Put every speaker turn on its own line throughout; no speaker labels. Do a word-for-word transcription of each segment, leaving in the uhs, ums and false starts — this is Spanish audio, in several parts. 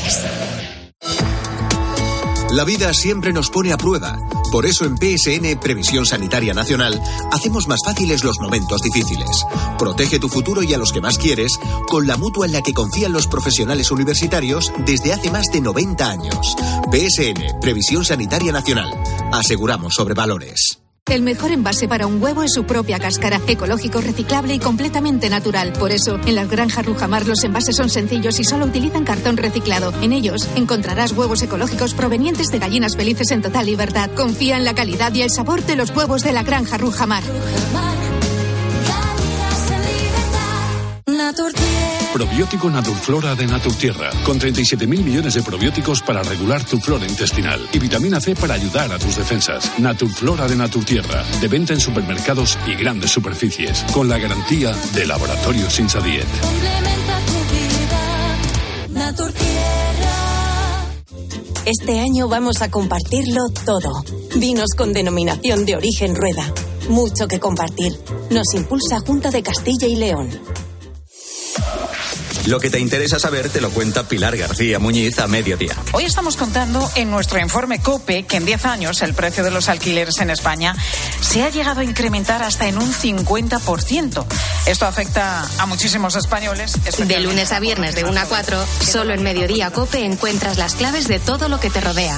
valores.
La vida siempre nos pone a prueba. Por eso en P S N, Previsión Sanitaria Nacional, hacemos más fáciles los momentos difíciles. Protege tu futuro y a los que más quieres con la mutua en la que confían los profesionales universitarios desde hace más de noventa años. P S N, Previsión Sanitaria Nacional. Aseguramos sobre valores.
El mejor envase para un huevo es su propia cáscara, ecológico, reciclable y completamente natural. Por eso, en las granjas Rujamar los envases son sencillos y solo utilizan cartón reciclado. En ellos encontrarás huevos ecológicos provenientes de gallinas felices en total libertad. Confía en la calidad y el sabor de los huevos de la granja Rujamar.
Probiótico Naturflora de Naturtierra, con treinta y siete mil millones de probióticos para regular tu flora intestinal y vitamina C para ayudar a tus defensas. Naturflora de Naturtierra, de venta en supermercados y grandes superficies, con la garantía de Laboratorios Insadiet.
Este año vamos a compartirlo todo. Vinos con denominación de origen Rueda. Mucho que compartir. Nos impulsa Junta de Castilla y León.
Lo que te interesa saber te lo cuenta Pilar García Muñiz a mediodía.
Hoy estamos contando en nuestro informe COPE que en diez años el precio de los alquileres en España se ha llegado a incrementar hasta en un cincuenta por ciento. Esto afecta a muchísimos españoles.
De lunes a viernes de una a cuatro, solo en Mediodía COPE encuentras las claves de todo lo que te rodea.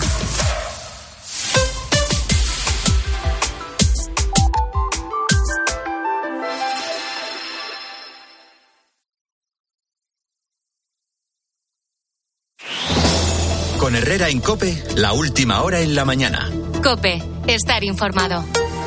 Con Herrera en COPE, la última hora en la mañana.
COPE, estar informado.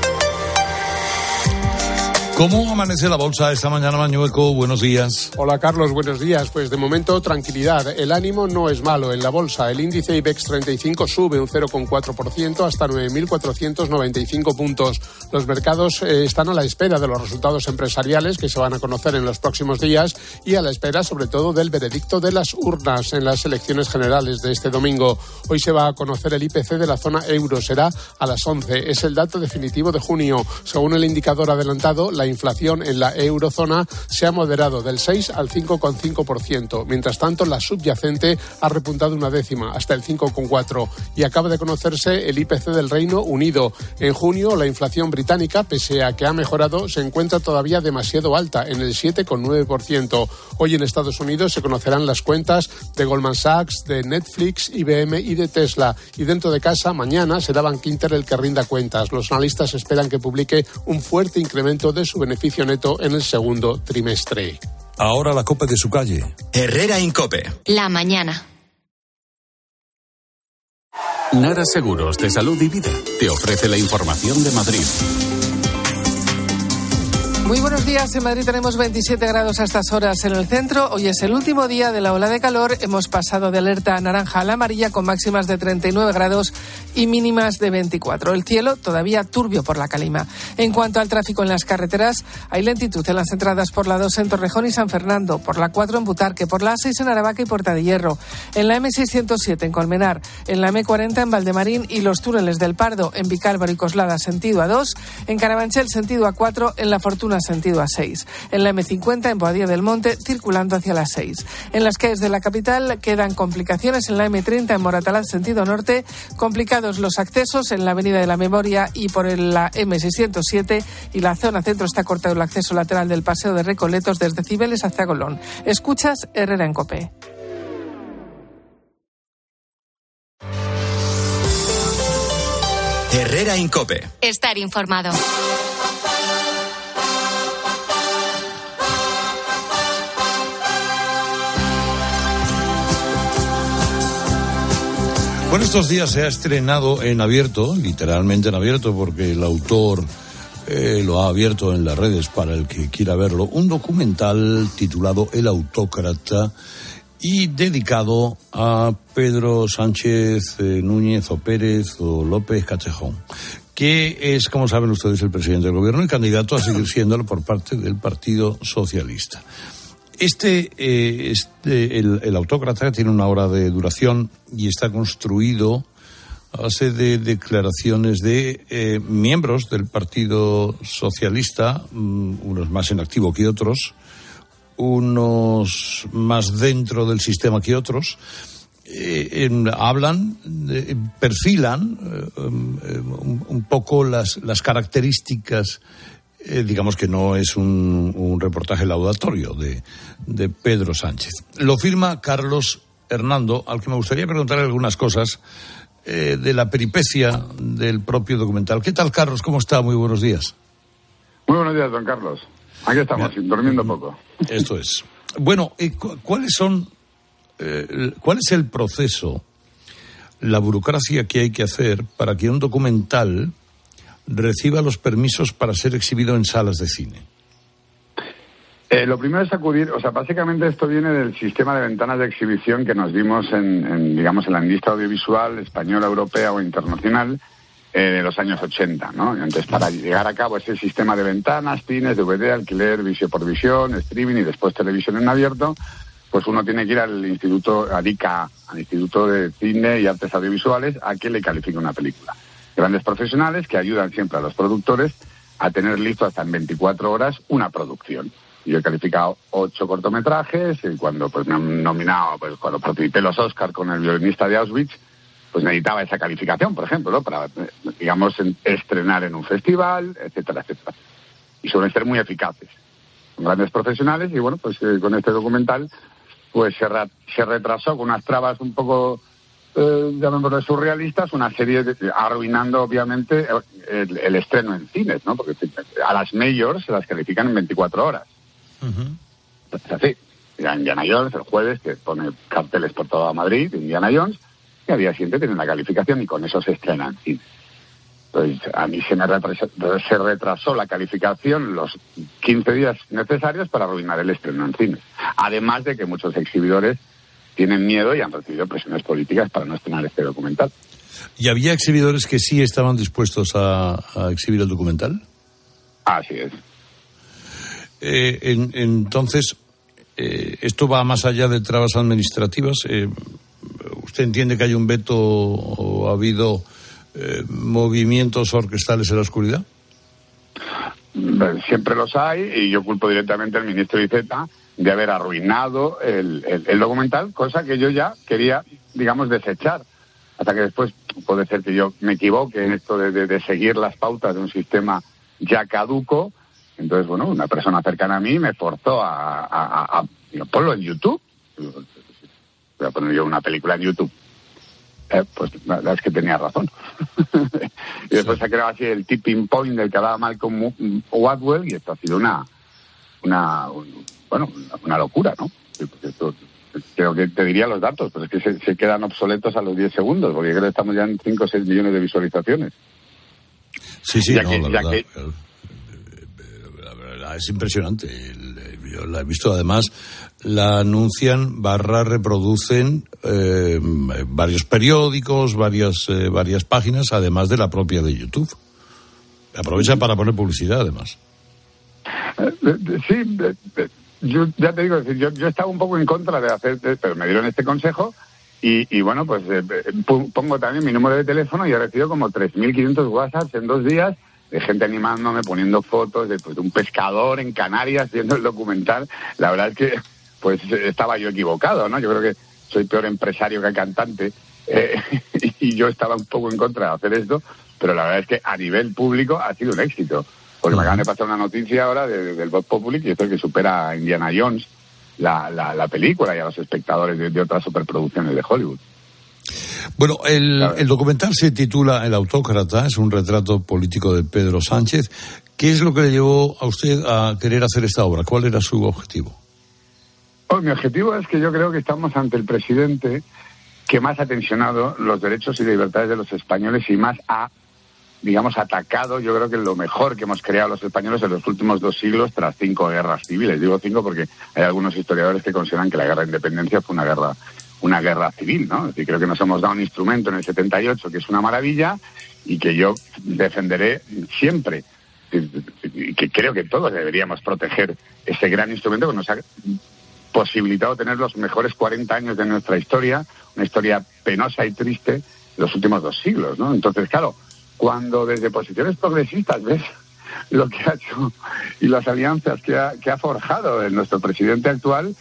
¿Cómo amanece la bolsa esta mañana, Mañueco? Buenos días.
Hola, Carlos, buenos días. Pues de momento, tranquilidad. El ánimo no es malo en la bolsa. El índice IBEX treinta y cinco sube un cero coma cuatro por ciento hasta nueve mil cuatrocientos noventa y cinco puntos. Los mercados eh, están a la espera de los resultados empresariales que se van a conocer en los próximos días y a la espera, sobre todo, del veredicto de las urnas en las elecciones generales de este domingo. Hoy se va a conocer el I P C de la zona euro. Será a las once. Es el dato definitivo de junio. Según el indicador adelantado, la La inflación en la eurozona se ha moderado del seis al cinco coma cinco por ciento. Mientras tanto, la subyacente ha repuntado una décima, hasta el cinco coma cuatro por ciento. Y acaba de conocerse el I P C del Reino Unido. En junio, la inflación británica, pese a que ha mejorado, se encuentra todavía demasiado alta, en el siete coma nueve por ciento. Hoy en Estados Unidos se conocerán las cuentas de Goldman Sachs, de Netflix, I B M y de Tesla. Y dentro de casa, mañana será Bankinter el que rinda cuentas. Los analistas esperan que publique un fuerte incremento de su beneficio neto en el segundo trimestre.
Ahora la COPE de su calle.
Herrera en COPE.
La mañana.
Nara Seguros de Salud y Vida te ofrece la información de Madrid.
Muy buenos días. En Madrid tenemos veintisiete grados a estas horas en el centro. Hoy es el último día de la ola de calor. Hemos pasado de alerta naranja a la amarilla con máximas de treinta y nueve grados y mínimas de veinticuatro. El cielo todavía turbio por la calima. En cuanto al tráfico en las carreteras, hay lentitud en las entradas por la dos en Torrejón y San Fernando, por la cuatro en Butarque, por la A seis en Aravaca y Puerta de Hierro, en la eme seiscientos siete en Colmenar, en la eme cuarenta en Valdemarín y los túneles del Pardo, en Vicálvaro y Coslada sentido A dos, en Carabanchel sentido A cuatro, en La Fortuna sentido A seis, en la eme cincuenta en Boadilla del Monte circulando hacia la seis. En las calles de la capital quedan complicaciones en la eme treinta en Moratalaz sentido norte, complicados los accesos en la Avenida de la Memoria y por la eme seiscientos siete, y la zona centro está cortado el acceso lateral del Paseo de Recoletos desde Cibeles hacia Colón. Escuchas Herrera en COPE.
Herrera en COPE.
Estar informado.
Bueno, estos días se ha estrenado en abierto, literalmente en abierto, porque el autor eh, lo ha abierto en las redes para el que quiera verlo, un documental titulado El Autócrata y dedicado a Pedro Sánchez eh, Núñez o Pérez o López Castejón, que es, como saben ustedes, el presidente del gobierno y candidato a seguir siéndolo por parte del Partido Socialista. Este, eh, este el, el Autócrata tiene una hora de duración y está construido a base de declaraciones de eh, miembros del Partido Socialista, um, unos más en activo que otros, unos más dentro del sistema que otros, eh, en, hablan, eh, perfilan eh, un, un poco las, las características, eh, digamos que no es un, un reportaje laudatorio de, de Pedro Sánchez. Lo firma Carlos Hernando, al que me gustaría preguntarle algunas cosas eh, de la peripecia del propio documental. ¿Qué tal, Carlos? ¿Cómo está? Muy buenos días.
Muy buenos días, don Carlos. Aquí estamos, Bien. durmiendo poco.
Esto es. Bueno, ¿cuáles son, eh, cuál es el proceso, la burocracia que hay que hacer para que un documental reciba los permisos para ser exhibido en salas de cine?
Eh, lo primero es acudir, o sea, básicamente esto viene del sistema de ventanas de exhibición que nos dimos en, en digamos, en la industria audiovisual española, europea o internacional eh, de los años ochenta, ¿no? Entonces, para llegar a cabo ese sistema de ventanas, cines, D V D, alquiler, visión por visión, streaming y después televisión en abierto, pues uno tiene que ir al Instituto, al I C A, al Instituto de Cine y Artes Audiovisuales, a que le califique una película. Grandes profesionales que ayudan siempre a los productores a tener listo hasta en veinticuatro horas una producción. Yo he calificado ocho cortometrajes y cuando pues me han nominado, pues cuando participé los Oscar con el violinista de Auschwitz, pues necesitaba esa calificación, por ejemplo, ¿no? Para, digamos, en, estrenar en un festival, etcétera, etcétera. Y suelen ser muy eficaces. Son grandes profesionales y bueno, pues eh, con este documental pues se, ra- se retrasó con unas trabas un poco, eh, llamémoslo surrealistas, una serie de, arruinando obviamente el, el estreno en cines, ¿no? Porque a las majors se las califican en veinticuatro horas. Uh-huh. Entonces así, ya Indiana Jones el jueves, que pone carteles por toda Madrid, Indiana Jones, y al día siguiente tienen la calificación y con eso se estrena en cine. Entonces a mí se me retrasó, se retrasó la calificación los quince días necesarios para arruinar el estreno en cine. Además de que muchos exhibidores tienen miedo y han recibido presiones políticas para no estrenar este documental.
¿Y había exhibidores que sí estaban dispuestos a, a exhibir el documental?
Así es.
Eh, en, entonces, eh, esto va más allá de trabas administrativas. Eh, ¿Usted entiende que hay un veto o ha habido eh, movimientos orquestales en la oscuridad?
Siempre los hay y yo culpo directamente al ministro Iceta de haber arruinado el, el, el documental, cosa que yo ya quería, digamos, desechar. Hasta que después puede ser que yo me equivoque en esto de, de, de seguir las pautas de un sistema ya caduco. Entonces, bueno, una persona cercana a mí me forzó a, a, a, a digo, ponlo en YouTube. Voy a poner yo una película en YouTube. Eh, pues la verdad es que tenía razón. Y después sí. Se ha creado así el tipping point del que hablaba Malcolm Gladwell y esto ha sido una, una un, bueno, una locura, ¿no? Porque esto, creo que te diría los datos, pero es que se, se quedan obsoletos a los diez segundos, porque creo que estamos ya en cinco o seis millones de visualizaciones.
Sí, sí,
ya
no,
que,
la,
ya
verdad,
que,
la verdad es impresionante. Yo la he visto, además, la anuncian, barra reproducen eh, varios periódicos, varias, eh, varias páginas, además de la propia de YouTube. Aprovechan para poner publicidad, además.
Sí, yo ya te digo, yo, yo estaba un poco en contra de hacer, pero me dieron este consejo y, y bueno, pues eh, pongo también mi número de teléfono y he recibido como tres mil quinientos WhatsApps en dos días de gente animándome, poniendo fotos de, pues, de un pescador en Canarias viendo el documental. La verdad es que pues estaba yo equivocado, ¿no? Yo creo que soy peor empresario que cantante eh, y yo estaba un poco en contra de hacer esto, pero la verdad es que a nivel público ha sido un éxito. Porque me acaban de pasar una noticia ahora de, de, del Voz Populi, que esto es que supera a Indiana Jones, la, la, la película, y a los espectadores de, de otras superproducciones de Hollywood.
Bueno, el, el documental se titula El autócrata, es un retrato político de Pedro Sánchez. ¿Qué es lo que le llevó a usted a querer hacer esta obra? ¿Cuál era su objetivo?
Oh, mi objetivo es que yo creo que estamos ante el presidente que más ha tensionado los derechos y libertades de los españoles y más ha, digamos, atacado, yo creo que lo mejor que hemos creado los españoles en los últimos dos siglos tras cinco guerras civiles. Digo cinco porque hay algunos historiadores que consideran que la guerra de independencia fue una guerra una guerra civil, ¿no? Es decir, creo que nos hemos dado un instrumento en el setenta y ocho que es una maravilla y que yo defenderé siempre. Y que creo que todos deberíamos proteger ese gran instrumento que nos ha posibilitado tener los mejores cuarenta años de nuestra historia, una historia penosa y triste, los últimos dos siglos, ¿no? Entonces, claro, cuando desde posiciones progresistas ves lo que ha hecho y las alianzas que ha, que ha forjado el, nuestro presidente actual,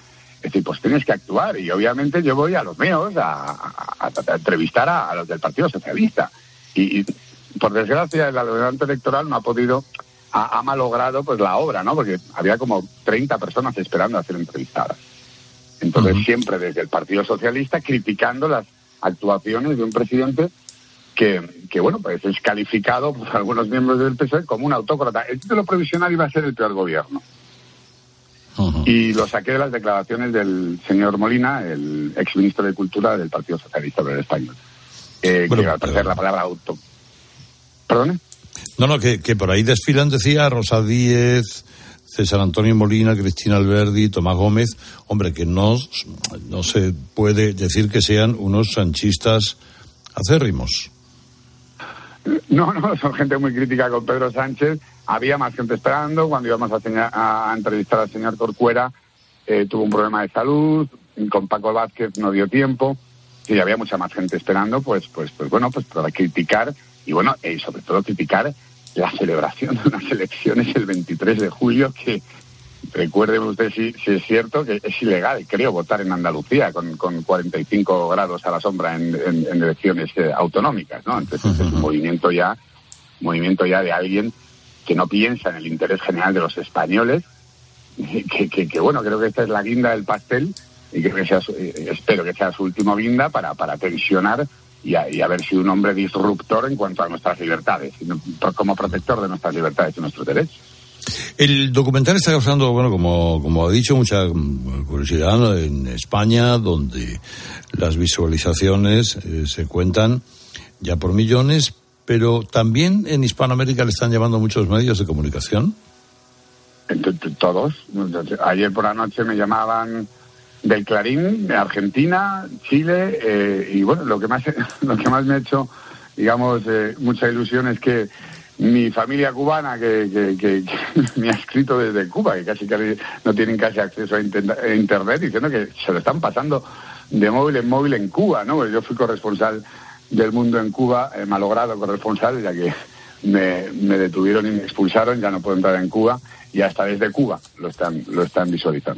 Es decir, pues tienes que actuar, y obviamente yo voy a los míos a, a, a, a entrevistar a, a los del Partido Socialista. Y, y por desgracia el ordenamiento electoral no ha podido, ha, ha malogrado pues la obra, ¿no? Porque había como treinta personas esperando a ser entrevistadas. Entonces, uh-huh. siempre desde el Partido Socialista criticando las actuaciones de un presidente que, que bueno, pues es calificado por algunos miembros del P S O E como un autócrata. El título provisional iba a ser el peor gobierno. Uh-huh. Y lo saqué de las declaraciones del señor Molina, el exministro de Cultura del Partido Socialista Obrero Español. Eh, bueno, que iba a aparecer la palabra auto. ¿Perdone?
No, no, que, que por ahí desfilan, decía, Rosa Díez, César Antonio Molina, Cristina Alberdi, Tomás Gómez. Hombre, que no, no se puede decir que sean unos sanchistas acérrimos.
No, no, son gente muy crítica con Pedro Sánchez. Había más gente esperando. Cuando íbamos a, señal, a entrevistar al señor Corcuera, eh, tuvo un problema de salud. Con Paco Vázquez no dio tiempo. Y había mucha más gente esperando, pues, pues, pues bueno, pues para criticar. Y bueno, y sobre todo criticar la celebración de unas elecciones el veintitrés de julio, que recuerden ustedes si, si es cierto que es ilegal, creo, votar en Andalucía con, con cuarenta y cinco grados a la sombra en, en, en elecciones eh, autonómicas, ¿no? Entonces uh-huh. es un movimiento ya, movimiento ya de alguien que no piensa en el interés general de los españoles, que, que, que bueno, creo que esta es la guinda del pastel, y creo que sea su, eh, espero que sea su última guinda para, para tensionar y, a, y haber sido un hombre disruptor en cuanto a nuestras libertades, como protector de nuestras libertades y nuestros derechos.
El documental está causando, bueno, como, como ha dicho, mucha curiosidad en España, donde las visualizaciones eh, se cuentan ya por millones, pero también en Hispanoamérica le están llamando muchos medios de comunicación.
Todos. Ayer por la noche me llamaban del Clarín, de Argentina, Chile, eh, y bueno, lo que más lo que más me ha hecho, digamos, eh, mucha ilusión es que mi familia cubana, que, que, que, que me ha escrito desde Cuba, que casi, casi no tienen casi acceso a internet, diciendo que se lo están pasando de móvil en móvil en Cuba, ¿no? Yo fui corresponsal del Mundo en Cuba, eh, malogrado corresponsal, ya que me, me detuvieron y me expulsaron, ya no puedo entrar en Cuba, y hasta desde Cuba lo están, lo están visualizando.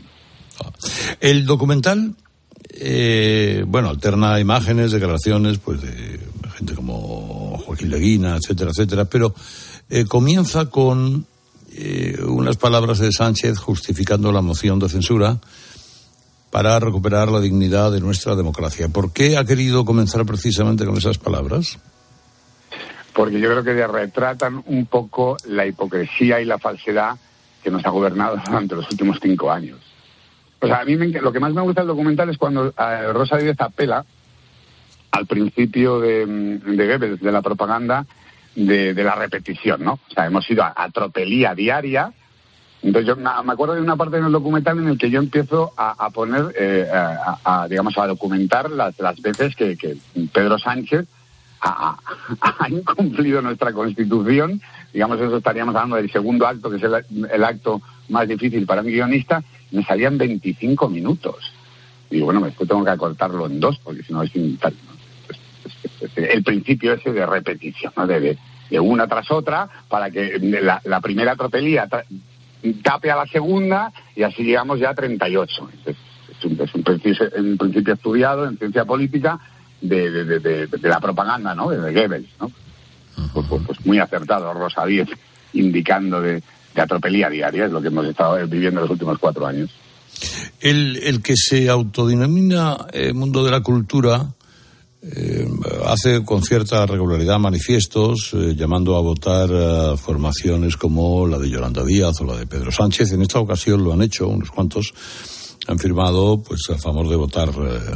El documental, eh, bueno, alterna imágenes, declaraciones, pues de gente como Joaquín Leguina, etcétera, etcétera, pero eh, comienza con eh, unas palabras de Sánchez justificando la moción de censura para recuperar la dignidad de nuestra democracia. ¿Por qué ha querido comenzar precisamente con esas palabras?
Porque yo creo que retratan un poco la hipocresía y la falsedad que nos ha gobernado durante los últimos cinco años. O sea, a mí me, lo que más me gusta del documental es cuando eh, Rosa Díez apela al principio de, de Goebbels, de la propaganda, de, de la repetición, ¿no? O sea, hemos ido a, a tropelía diaria. Entonces yo me acuerdo de una parte en el documental en el que yo empiezo a, a poner, eh, a, a, digamos, a documentar las, las veces que, que Pedro Sánchez ha, ha incumplido nuestra Constitución. Digamos, eso estaríamos hablando del segundo acto, que es el, el acto más difícil para un guionista. Me salían veinticinco minutos. Y bueno, esto tengo que acortarlo en dos, porque si no es invital, ¿no? El principio ese de repetición, ¿no? De, de, de una tras otra, para que la, la primera tropelía tra- tape a la segunda, y así llegamos ya a treinta y ocho. Es, es, un, es un, principio, un principio estudiado en ciencia política de, de, de, de, de la propaganda, ¿no? De, de Goebbels, ¿no? Pues, pues, pues muy acertado, Rosa Díez, indicando de, de atropelía diaria, es lo que hemos estado viviendo los últimos cuatro años.
El, el que se autodenomina eh, mundo de la cultura eh, hace con cierta regularidad manifiestos eh, llamando a votar eh, formaciones como la de Yolanda Díaz o la de Pedro Sánchez. En esta ocasión lo han hecho, unos cuantos han firmado pues a favor de votar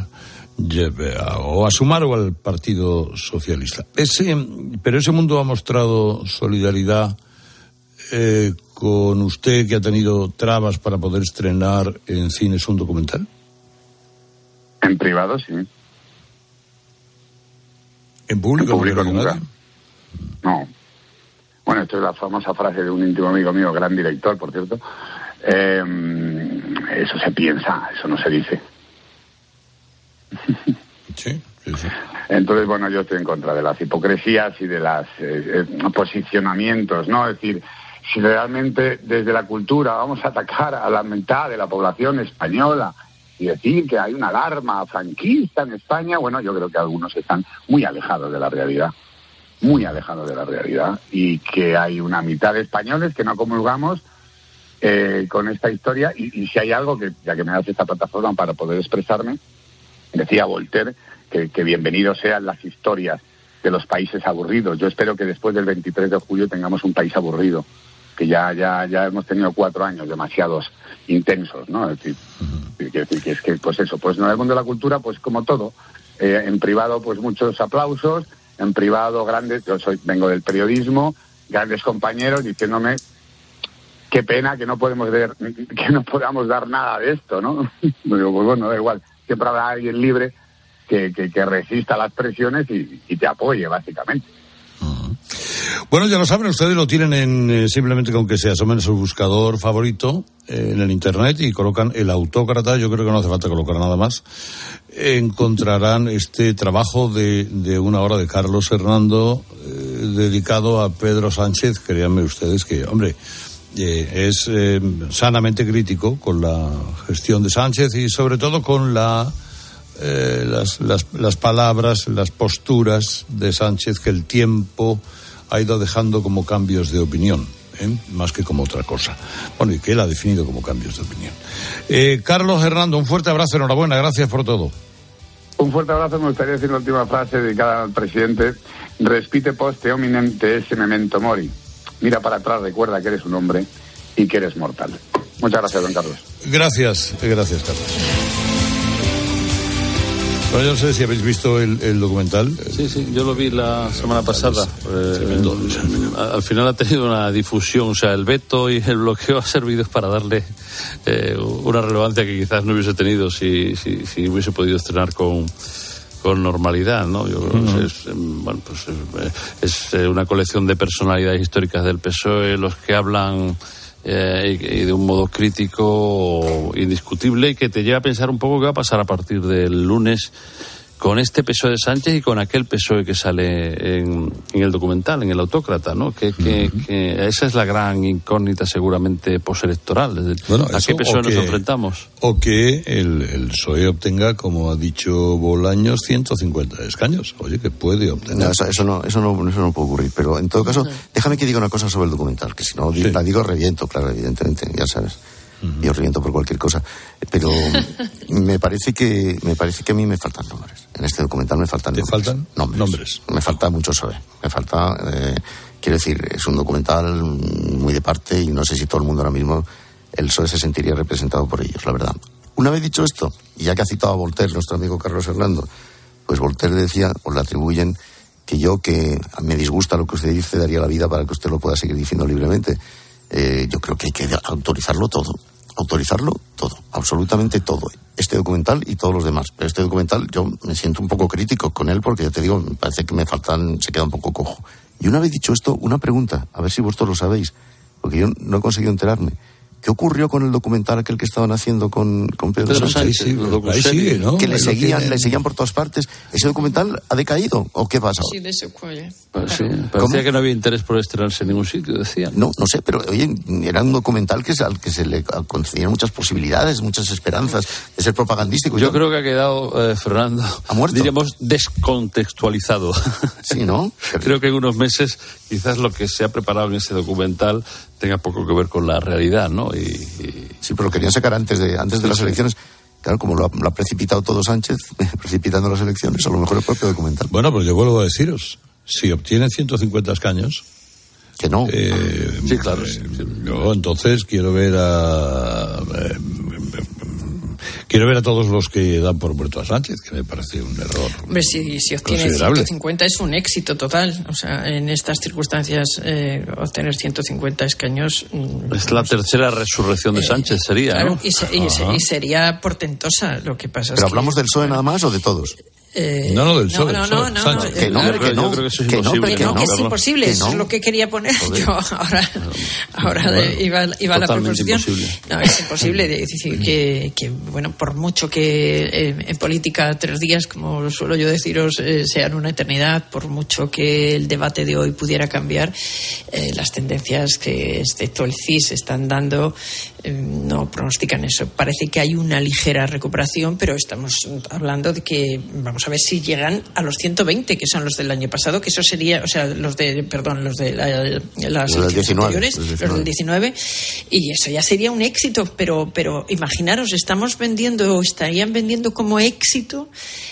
eh, o a Sumar o al Partido Socialista. Ese, pero ese mundo ha mostrado solidaridad eh, con usted, que ha tenido trabas para poder estrenar en cines un documental.
En privado, sí.
¿En público?
En público nunca. No. Bueno, esto es la famosa frase de un íntimo amigo mío, gran director, por cierto. Eh, eso se piensa, eso no se dice.
Sí, sí, sí.
Entonces, bueno, yo estoy en contra de las hipocresías y de los eh, eh, posicionamientos, ¿no? Es decir, si realmente desde la cultura vamos a atacar a la mitad de la población española y decir que hay una alarma franquista en España, bueno, yo creo que algunos están muy alejados de la realidad, muy alejados de la realidad, y que hay una mitad de españoles que no comulgamos eh, con esta historia, y, y si hay algo que, ya que me das esta plataforma para poder expresarme, decía Voltaire que, que bienvenidos sean las historias de los países aburridos. Yo espero que después del veintitrés de julio tengamos un país aburrido, que ya ya ya hemos tenido cuatro años demasiados intensos, ¿no? Es decir, uh-huh. que, que es que, pues eso, pues no, en el mundo de la cultura, pues como todo, eh, en privado, pues muchos aplausos, en privado grandes, yo soy vengo del periodismo, grandes compañeros diciéndome qué pena que no podemos ver, que no podamos dar nada de esto, ¿no? Digo, pues bueno, da igual, siempre habrá alguien libre que, que, que resista las presiones y, y te apoye, básicamente.
Bueno, ya lo saben, ustedes lo tienen en eh, simplemente con que se asomen a su buscador favorito eh, en el internet y colocan El Autócrata. Yo creo que no hace falta colocar nada más. Encontrarán este trabajo de, de una hora de Carlos Hernando eh, dedicado a Pedro Sánchez. Créanme ustedes que, hombre, eh, es eh, sanamente crítico con la gestión de Sánchez y sobre todo con la eh, las, las, las palabras, las posturas de Sánchez que el tiempo ha ido dejando como cambios de opinión, ¿eh? Más que como otra cosa. Bueno, y que él ha definido como cambios de opinión. Eh, Carlos Hernando, un fuerte abrazo, enhorabuena, gracias por todo.
Un fuerte abrazo, me gustaría decir la última frase dedicada al presidente. Respite poste hominem te esse memento mori. Mira para atrás, recuerda que eres un hombre y que eres mortal. Muchas gracias, don Carlos.
Gracias, gracias, Carlos. Bueno, yo no sé si habéis visto el, el documental.
Sí, sí, yo lo vi la semana pasada. Eh, al final ha tenido una difusión, o sea, el veto y el bloqueo ha servido para darle eh, una relevancia que quizás no hubiese tenido si, si, si hubiese podido estrenar con, con normalidad, ¿no? Yo creo uh-huh. que es, bueno, pues es, es una colección de personalidades históricas del P S O E, los que hablan Eh, y, y de un modo crítico indiscutible y que te lleva a pensar un poco qué va a pasar a partir del lunes con este P S O E de Sánchez y con aquel P S O E que sale en, en el documental, en El Autócrata, ¿no? Que, que, uh-huh. que esa es la gran incógnita seguramente postelectoral. Bueno, ¿a qué P S O E nos que, enfrentamos?
O que el, el P S O E obtenga, como ha dicho Bolaños, ciento cincuenta escaños. Oye, que puede obtener.
No, eso, eso, no, eso, no, eso no puede ocurrir. Pero en todo caso, déjame que diga una cosa sobre el documental, que si no sí. la digo reviento, claro, evidentemente, ya sabes. Uh-huh. Yo reviento por cualquier cosa, pero me parece que me parece que a mí me faltan nombres. En este documental me faltan
¿Te
nombres.
faltan
nombres.
nombres?
Me falta mucho P S O E. Me falta, eh, quiero decir, es un documental muy de parte y no sé si todo el mundo ahora mismo, el P S O E se sentiría representado por ellos, la verdad. Una vez dicho esto, y ya que ha citado a Voltaire, nuestro amigo Carlos Hernando, pues Voltaire decía, o le atribuyen, que yo, que me disgusta lo que usted dice, daría la vida para que usted lo pueda seguir diciendo libremente. Eh, yo creo que hay que autorizarlo todo. Autorizarlo todo, absolutamente todo. Este documental y todos los demás. Pero este documental yo me siento un poco crítico con él porque ya te digo, me parece que me faltan, se queda un poco cojo. Y una vez dicho esto, una pregunta, a ver si vosotros lo sabéis, porque yo no he conseguido enterarme. ¿Qué ocurrió con el documental aquel que estaban haciendo con, con Pedro, Pedro Sánchez?
Sí, sí, ahí sigue, ¿no?
Que le seguían, tiene... le seguían por todas partes. ¿Ese documental ha decaído o qué pasa?
Sí, de eso cuál. Pues sí, parecía que no había interés por estrenarse en ningún sitio, decían.
No, no sé, pero oye, era un documental que, al que se le concedían muchas posibilidades, muchas esperanzas de ser propagandístico.
Yo, Yo creo que ha quedado, eh, Fernando,
¿ha muerto?
Diríamos descontextualizado.
Sí, ¿no?
Creo que en unos meses quizás lo que se ha preparado en ese documental tenga poco que ver con la realidad, ¿no? Y, y...
Sí, pero lo querían sacar antes de antes de sí, las sí. elecciones. Claro, como lo ha, lo ha precipitado todo Sánchez, precipitando las elecciones, a lo mejor el propio documental.
Bueno, pues yo vuelvo a deciros, si obtienen ciento cincuenta escaños...
Que no.
Eh,
sí, claro.
Eh,
sí, sí.
Yo entonces quiero ver a... Eh, Quiero ver a todos los que dan por muerto a Sánchez, que me parece un error.
Hombre, si, si obtiene ciento cincuenta es un éxito total. O sea, en estas circunstancias, eh, obtener ciento cincuenta escaños.
Es la tercera resurrección de Sánchez, sería,
claro,
¿no?
Y, se, y, se, y sería portentosa. Lo que pasa
¿Pero
es
hablamos
que,
del P S O E nada más o de todos?
Eh,
no, no, del PSOE.
No, no, no, no, no,
que no, que no, que eso es imposible.
Que no, que es imposible, que no. Eso es lo que quería poner. Joder. Yo ahora, ahora bueno, iba, iba a la proposición. Imposible. No, es imposible. Es decir, que, que, bueno, por mucho que eh, en política tres días, como suelo yo deciros, eh, sean una eternidad, por mucho que el debate de hoy pudiera cambiar, eh, las tendencias que, excepto el C I S, están dando, eh, no pronostican eso. Parece que hay una ligera recuperación, pero estamos hablando de que, vamos a ver si llegan a los ciento veinte, que son los del año pasado, que eso sería, o sea, los de, perdón, los de la, las elecciones anteriores, los del diecinueve, y eso ya sería un éxito, pero, pero imaginaros, estamos vendiendo, o estarían vendiendo como éxito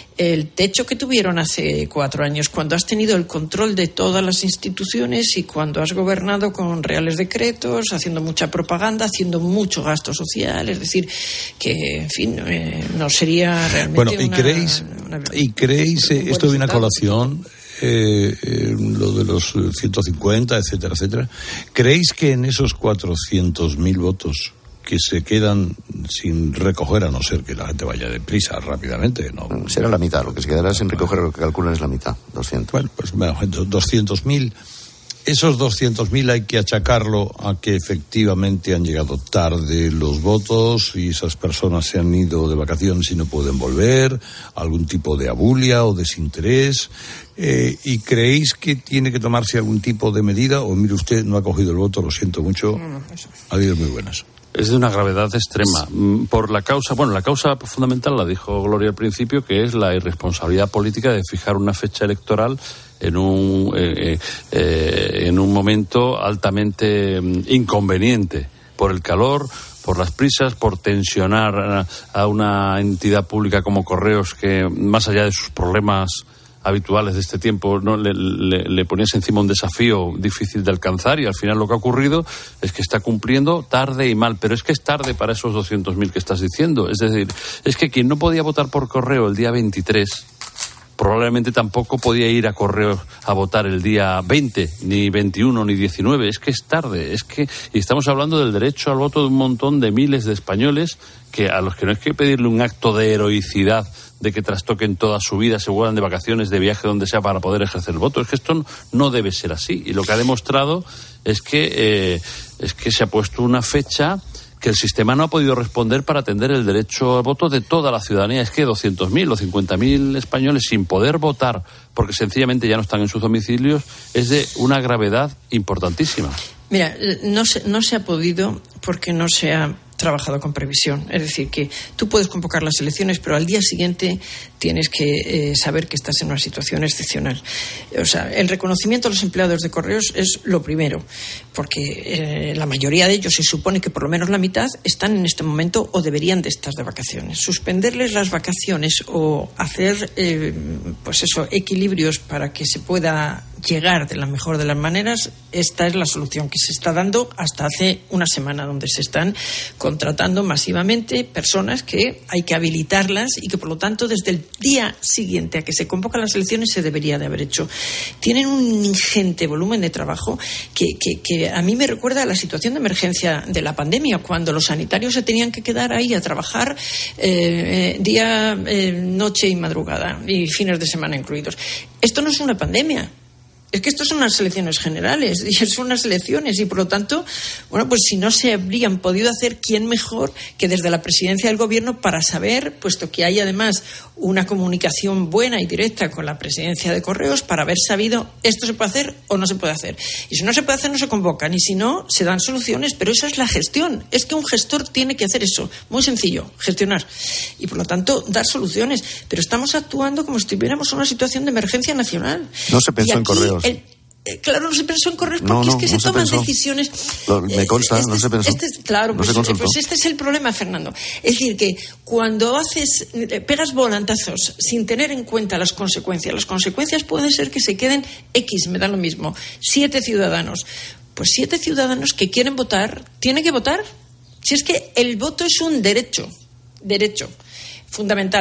el techo que tuvieron hace cuatro años, cuando has tenido el control de todas las instituciones y cuando has gobernado con reales decretos, haciendo mucha propaganda, haciendo mucho gasto social, es decir, que, en fin, eh, no sería realmente
bueno, ¿y
una,
creéis,
una,
¿y creéis eh, esto viene a colación, eh, eh, lo de los ciento cincuenta, etcétera, etcétera? ¿Creéis que en esos cuatrocientos mil votos que se quedan sin recoger, a no ser que la gente vaya deprisa rápidamente, no?
Será la mitad, lo que se quedará sin recoger, lo que calculan es la mitad, doscientos.
Bueno, pues bueno, doscientos mil. Esos doscientos mil hay que achacarlo a que efectivamente han llegado tarde los votos y esas personas se han ido de vacaciones y no pueden volver, algún tipo de abulia o desinterés. Eh, ¿Y creéis que tiene que tomarse algún tipo de medida? O mire usted, no ha cogido el voto, lo siento mucho.
No, no, eso.
Adiós, muy buenas.
Es de una gravedad extrema. Por la causa, bueno, la causa fundamental la dijo Gloria al principio, que es la irresponsabilidad política de fijar una fecha electoral en un eh, eh, en un momento altamente inconveniente por el calor, por las prisas, por tensionar a una entidad pública como Correos, que más allá de sus problemas habituales de este tiempo, no le, le, le ponías encima un desafío difícil de alcanzar, y al final lo que ha ocurrido es que está cumpliendo tarde y mal, pero es que es tarde para esos doscientos mil que estás diciendo. Es decir, es que quien no podía votar por correo el día veintitrés probablemente tampoco podía ir a correo a votar el día veinte, ni veintiuno, ni diecinueve. Es que es tarde, es que, y estamos hablando del derecho al voto de un montón de miles de españoles que a los que no hay que pedirle un acto de heroicidad, de que trastoquen toda su vida, se vuelvan de vacaciones, de viaje, donde sea, para poder ejercer el voto. Es que esto no debe ser así. Y lo que ha demostrado es que, eh, es que se ha puesto una fecha que el sistema no ha podido responder para atender el derecho al voto de toda la ciudadanía. Es que doscientos mil o cincuenta mil españoles sin poder votar porque sencillamente ya no están en sus domicilios es de una gravedad importantísima.
Mira, no se, no se ha podido porque no se ha trabajado con previsión. Es decir, que tú puedes convocar las elecciones, pero al día siguiente tienes que eh, saber que estás en una situación excepcional. O sea, el reconocimiento a los empleados de Correos es lo primero, porque eh, la mayoría de ellos, se supone que por lo menos la mitad, están en este momento o deberían de estar de vacaciones. Suspenderles las vacaciones o hacer, eh, pues eso, equilibrios para que se pueda llegar de la mejor de las maneras, esta es la solución que se está dando hasta hace una semana, donde se están contratando masivamente personas que hay que habilitarlas y que por lo tanto desde el día siguiente a que se convocan las elecciones se debería de haber hecho. Tienen un ingente volumen de trabajo que, que, que a mí me recuerda a la situación de emergencia de la pandemia, cuando los sanitarios se tenían que quedar ahí a trabajar eh, día, eh, noche y madrugada y fines de semana incluidos. Esto no es una pandemia. Es que esto son unas elecciones generales y son unas elecciones y por lo tanto, bueno, pues si no se habrían podido hacer, ¿quién mejor que desde la presidencia del gobierno para saber, puesto que hay además una comunicación buena y directa con la presidencia de Correos, para haber sabido esto se puede hacer o no se puede hacer? Y si no se puede hacer, no se convocan, y si no, se dan soluciones, pero esa es la gestión. Es que un gestor tiene que hacer eso, muy sencillo, gestionar y por lo tanto dar soluciones, pero estamos actuando como si estuviéramos en una situación de emergencia nacional.
No se pensó en Correos.
El, eh, claro, no se pensó en Correos porque
no, no,
es que
no
se,
se
toman
pensó.
decisiones.
Lo, me consta, este, no se pensó.
Este, claro,
no
pues,
se consultó.
pues este es el problema, Fernando. Es decir, que cuando haces, pegas volantazos sin tener en cuenta las consecuencias, las consecuencias pueden ser que se queden X, me da lo mismo, siete ciudadanos. Pues siete ciudadanos que quieren votar, tienen que votar. Si es que el voto es un derecho, derecho fundamental.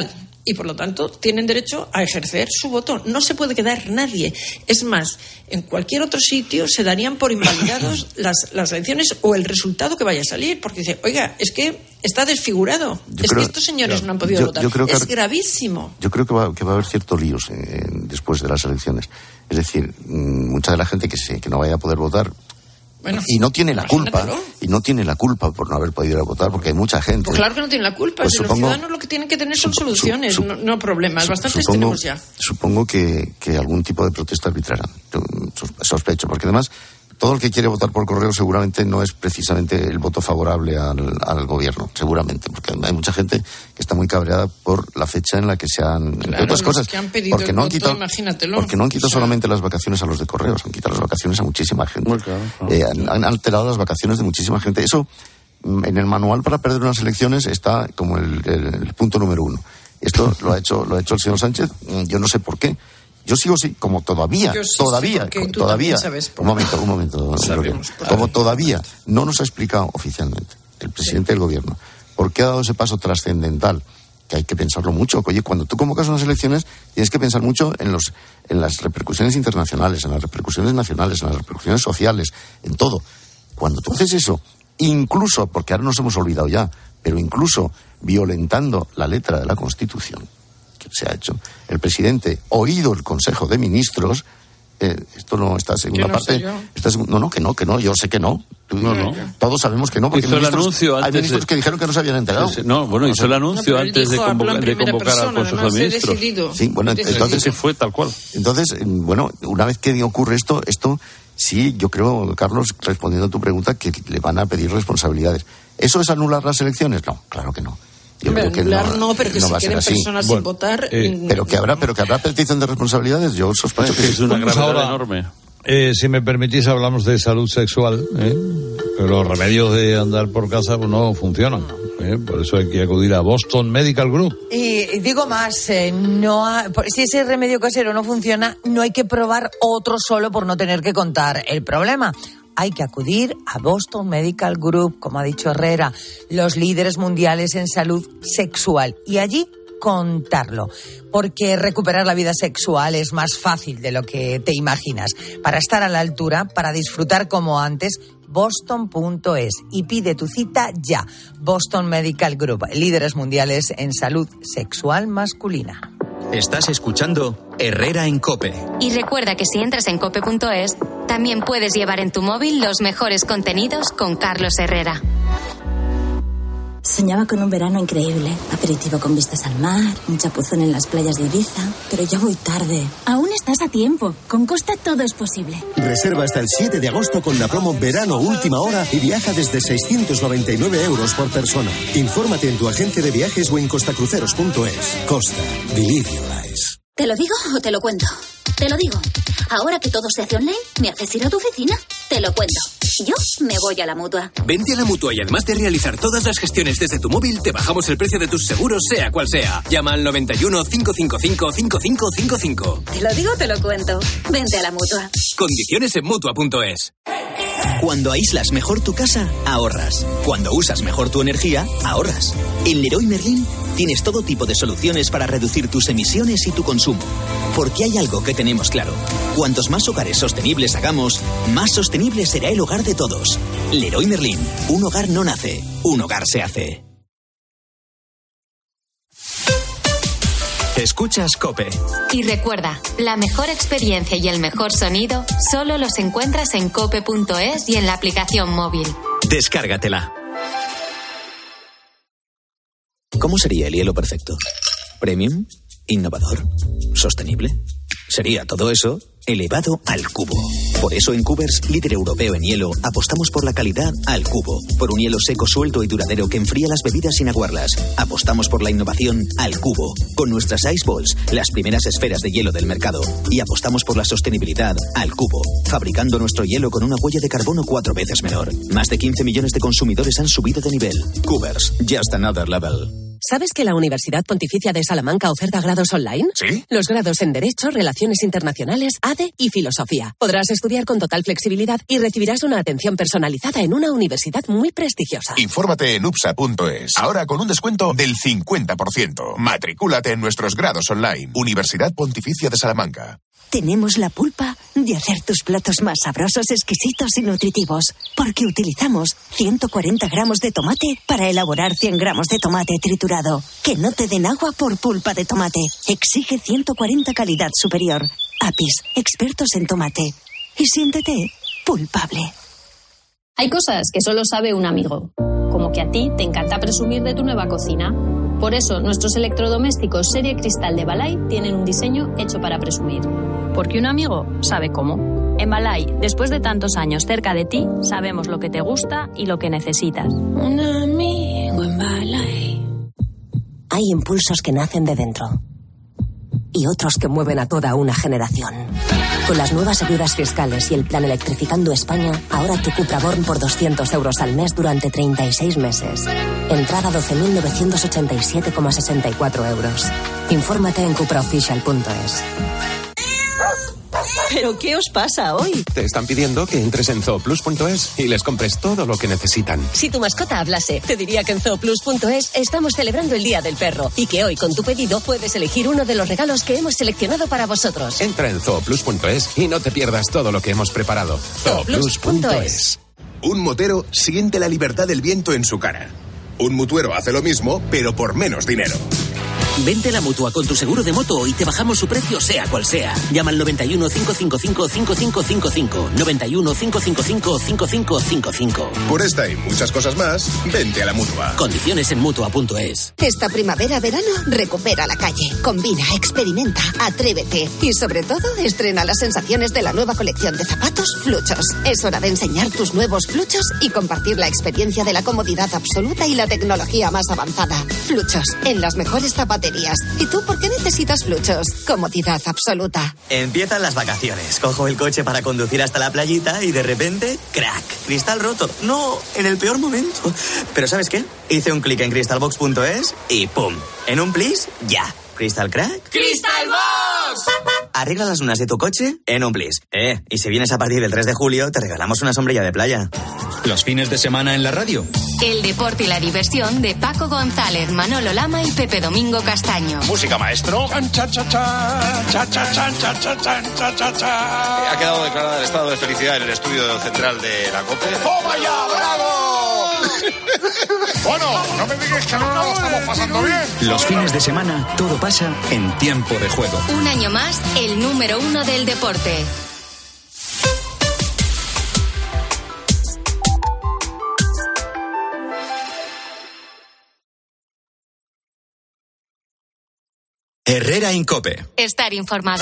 y por lo tanto tienen derecho a ejercer su voto. No se puede quedar nadie. Es más, en cualquier otro sitio se darían por invalidados las, las elecciones o el resultado que vaya a salir, porque dice, oiga, es que está desfigurado. Yo es creo, que estos señores yo, no han podido yo, votar. Yo creo que, es gravísimo.
Yo creo que va, que va a haber ciertos líos eh, después de las elecciones. Es decir, mucha de la gente que, se, que no vaya a poder votar, bueno, y no tiene la culpa, y no tiene la culpa por no haber podido ir a votar, porque hay mucha gente.
Pues claro que no tiene la culpa, pues si supongo, los ciudadanos lo que tienen que tener son supo, soluciones, supo, no, no problemas, supo, bastantes
supongo,
tenemos ya.
Supongo que, que algún tipo de protesta arbitrarán, sospecho, porque además todo el que quiere votar por correo seguramente no es precisamente el voto favorable al, al gobierno, seguramente, porque hay mucha gente que está muy cabreada por la fecha en la que se han, claro, entre otras cosas,
que han pedido
porque no han
voto,
quitado, porque no han quitado o sea, solamente las vacaciones a los de correos, han quitado las vacaciones a muchísima gente, claro, claro. Eh, han, han alterado las vacaciones de muchísima gente. Eso en el manual para perder unas elecciones está como el, el, el punto número uno. Esto lo ha hecho, lo ha hecho el señor Sánchez, yo no sé por qué. Yo sigo sí, como todavía,
Yo sí,
todavía,
sí,
todavía,
sabes
un momento, un momento,
Sabemos,
como todavía no nos ha explicado oficialmente el presidente sí. del gobierno por qué ha dado ese paso trascendental, que hay que pensarlo mucho. Oye, cuando tú convocas unas elecciones tienes que pensar mucho en los, en las repercusiones internacionales, en las repercusiones nacionales, en las repercusiones sociales, en todo. Cuando tú haces eso, incluso, porque ahora nos hemos olvidado ya, pero incluso violentando la letra de la Constitución, se ha hecho. El presidente, oído el Consejo de Ministros, eh, esto no está segunda
no
parte. Está, no, no, que no, que no, yo sé que no. Tú, no, no. Todos sabemos que no, porque
hizo el anuncio antes
hay ministros
de...
que dijeron que no se habían enterado.
No, bueno, hizo el anuncio no, antes de, convoca, de convocar persona, al Consejo de Ministros.
Sí, bueno, entonces
se fue tal cual.
Entonces, bueno, una vez que ocurre esto, esto sí, yo creo, Carlos, respondiendo a tu pregunta, que le van a pedir responsabilidades. ¿Eso es anular las elecciones? No, claro que no.
Yo creo que no, no, pero que no se queden personas bueno, sin votar.
Eh, pero que habrá, pero que habrá petición de responsabilidades. Yo sospecho que
es una gravedad ahora, enorme.
Eh, si me permitís, hablamos de salud sexual. ¿eh? Pero los remedios de andar por casa pues, no funcionan. ¿eh? Por eso hay que acudir a Boston Medical Group.
Y digo más, eh, no ha, si ese remedio casero no funciona, no hay que probar otro solo por no tener que contar el problema. Hay que acudir a Boston Medical Group, como ha dicho Herrera, los líderes mundiales en salud sexual. Y allí contarlo, porque recuperar la vida sexual es más fácil de lo que te imaginas. Para estar a la altura, para disfrutar como antes, boston punto es y pide tu cita ya. Boston Medical Group, líderes mundiales en salud sexual masculina.
Estás escuchando Herrera en COPE.
Y recuerda que si entras en cope punto es, también puedes llevar en tu móvil los mejores contenidos con Carlos Herrera.
Soñaba con un verano increíble, aperitivo con vistas al mar, un chapuzón en las playas de Ibiza, pero ya voy tarde.
Aún estás a tiempo, con Costa todo es posible.
Reserva hasta el siete de agosto con la promo Verano Última Hora y viaja desde seiscientos noventa y nueve euros por persona. Infórmate en tu agente de viajes o en costacruceros punto es. Costa, believe your eyes.
¿Te lo digo o te lo cuento? Te lo digo. Ahora que todo se hace online, ¿me haces ir a tu oficina? Te lo cuento. Yo me voy a la Mutua.
Vente a la Mutua y además de realizar todas las gestiones desde tu móvil, te bajamos el precio de tus seguros, sea cual sea. Llama al noventa y uno, cinco cinco cinco, cinco cinco cinco cinco.
Te lo digo, te lo cuento. Vente a la Mutua.
Condiciones en Mutua punto es.
Cuando aíslas mejor tu casa, ahorras. Cuando usas mejor tu energía, ahorras. En Leroy Merlin tienes todo tipo de soluciones para reducir tus emisiones y tu consumo. Porque hay algo que tenemos claro. Cuantos más hogares sostenibles hagamos, más sostenible será el hogar de todos. Leroy Merlin. Un hogar no nace, un hogar se hace.
Escuchas COPE.
Y recuerda, la mejor experiencia y el mejor sonido solo los encuentras en cope punto es y en la aplicación móvil.
Descárgatela.
¿Cómo sería el hielo perfecto? ¿Premium? ¿Innovador? ¿Sostenible? Sería todo eso elevado al cubo. Por eso en Cubers, líder europeo en hielo, apostamos por la calidad al cubo. Por un hielo seco, suelto y duradero que enfría las bebidas sin aguarlas. Apostamos por la innovación al cubo. Con nuestras Ice Balls, las primeras esferas de hielo del mercado. Y apostamos por la sostenibilidad al cubo. Fabricando nuestro hielo con una huella de carbono cuatro veces menor. Más de quince millones de consumidores han subido de nivel. Cubers, just another level.
¿Sabes que la Universidad Pontificia de Salamanca oferta grados online?
¿Sí?
Los grados en Derecho, Relaciones Internacionales, A D E y Filosofía. Podrás estudiar con total flexibilidad y recibirás una atención personalizada en una universidad muy prestigiosa.
Infórmate en U P S A punto es. Ahora con un descuento del cincuenta por ciento. Matricúlate en nuestros grados online. Universidad Pontificia de Salamanca.
Tenemos la pulpa de hacer tus platos más sabrosos, exquisitos y nutritivos, porque utilizamos ciento cuarenta gramos de tomate para elaborar cien gramos de tomate triturado. Que no te den agua por pulpa de tomate. Exige ciento cuarenta calidad superior. Apis, expertos en tomate. Y siéntete pulpable.
Hay cosas que solo sabe un amigo, como que a ti te encanta presumir de tu nueva cocina. Por eso, nuestros electrodomésticos serie Cristal de Balay tienen un diseño hecho para presumir. Porque un amigo sabe cómo. En Balay, después de tantos años cerca de ti, sabemos lo que te gusta y lo que necesitas.
Un amigo en Balay. Hay impulsos que nacen de dentro y otros que mueven a toda una generación. Con las nuevas ayudas fiscales y el plan Electrificando España, ahora tu Cupra Born por doscientos euros al mes durante treinta y seis meses. Entrada doce mil novecientos ochenta y siete coma sesenta y cuatro euros. Infórmate en cupra oficial punto es.
¿Pero qué os pasa hoy?
Te están pidiendo que entres en zooplus punto es y les compres todo lo que necesitan.
Si tu mascota hablase, te diría que en zooplus punto es estamos celebrando el Día del Perro y que hoy con tu pedido puedes elegir uno de los regalos que hemos seleccionado para vosotros.
Entra en zooplus punto es y no te pierdas todo lo que hemos preparado. zooplus punto es.
Un motero siente la libertad del viento en su cara. Un mutuero hace lo mismo, pero por menos dinero.
Vente a la Mutua con tu seguro de moto y te bajamos su precio sea cual sea. Llama al noventa y uno, cinco cinco cinco, cinco cinco cinco cinco. noventa y uno, cinco cinco cinco, cinco cinco cinco cinco.
Por esta y muchas cosas más, vente a la Mutua.
Condiciones en mutua punto es.
Esta primavera-verano, recupera la calle. Combina, experimenta, atrévete. Y sobre todo, estrena las sensaciones de la nueva colección de zapatos Fluchos. Es hora de enseñar tus nuevos Fluchos y compartir la experiencia de la comodidad absoluta y la tecnología más avanzada. Fluchos, en las mejores zapaterías. ¿Y tú por qué necesitas Fluchos? Comodidad absoluta.
Empiezan las vacaciones. Cojo el coche para conducir hasta la playita y de repente, ¡crack! Cristal roto. No, en el peor momento. Pero ¿sabes qué? Hice un clic en crystalbox punto es y ¡pum! En un plis, ya. ¿Crystal Crack?
¡Crystal Box!
Arregla las lunas de tu coche en un plis. Eh, y si vienes a partir del tres de julio, te regalamos una sombrilla de playa.
Los fines de semana en la radio.
El deporte y la diversión de Paco González, Manolo Lama y Pepe Domingo Castaño.
Música, maestro.
Ha quedado declarado el estado de felicidad en el estudio central de la COPE.
¡Toma ya, bravo!
Bueno, no me digas que no nos lo estamos pasando bien.
Los fines de semana, todo pasa en tiempo de juego.
Un año más, el número uno del deporte.
Herrera Incope.
Estar informado.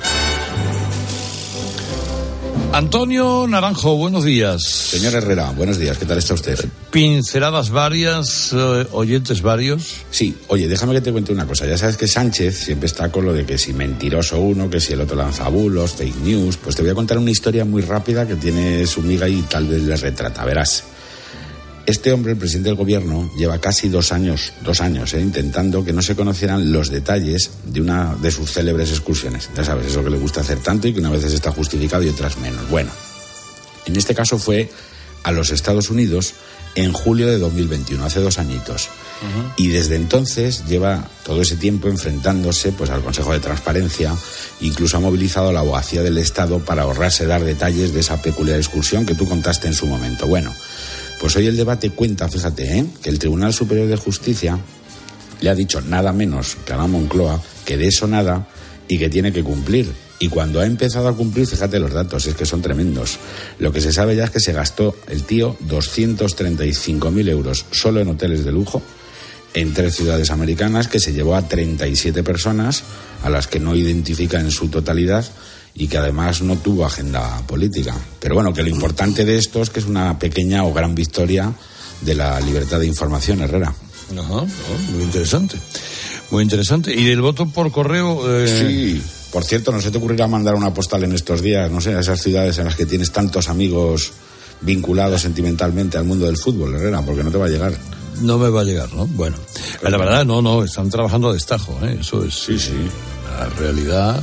Antonio Naranjo, buenos días.
Señor Herrera, buenos días. ¿Qué tal está usted?
Pinceladas varias, eh, oyentes varios.
Sí, oye, déjame que te cuente una cosa. Ya sabes que Sánchez siempre está con lo de que si mentiroso uno, que si el otro lanza bulos, fake news. Pues te voy a contar una historia muy rápida que tiene su miga y tal vez le retrata. Verás. Este hombre, el presidente del gobierno, lleva casi dos años, dos años, eh, intentando que no se conocieran los detalles de una de sus célebres excursiones. Ya sabes, eso que le gusta hacer tanto y que una vez está justificado y otras menos. Bueno, en este caso fue a los Estados Unidos en julio de dos mil veintiuno, hace dos añitos. Uh-huh. Y desde entonces lleva todo ese tiempo enfrentándose pues al Consejo de Transparencia, incluso ha movilizado a la abogacía del Estado para ahorrarse dar detalles de esa peculiar excursión que tú contaste en su momento. Bueno, pues hoy el debate cuenta, fíjate, ¿eh? que el Tribunal Superior de Justicia le ha dicho nada menos que a la Moncloa que de eso nada y que tiene que cumplir. Y cuando ha empezado a cumplir, fíjate los datos, es que son tremendos. Lo que se sabe ya es que se gastó el tío doscientos treinta y cinco mil euros solo en hoteles de lujo en tres ciudades americanas, que se llevó a treinta y siete personas a las que no identifica en su totalidad y que además no tuvo agenda política. Pero bueno, que lo importante de esto es que es una pequeña o gran victoria de la libertad de información, Herrera.
Ajá, oh, muy interesante, muy interesante. ¿Y del voto por correo? Eh...
Sí, por cierto, ¿no se te ocurrirá mandar una postal en estos días, no sé, a esas ciudades en las que tienes tantos amigos vinculados sentimentalmente al mundo del fútbol, Herrera? Porque no te va a llegar.
no me va a llegar, ¿no? Bueno, la verdad, no, no, están trabajando a destajo, ¿eh? Eso es sí, sí. La realidad.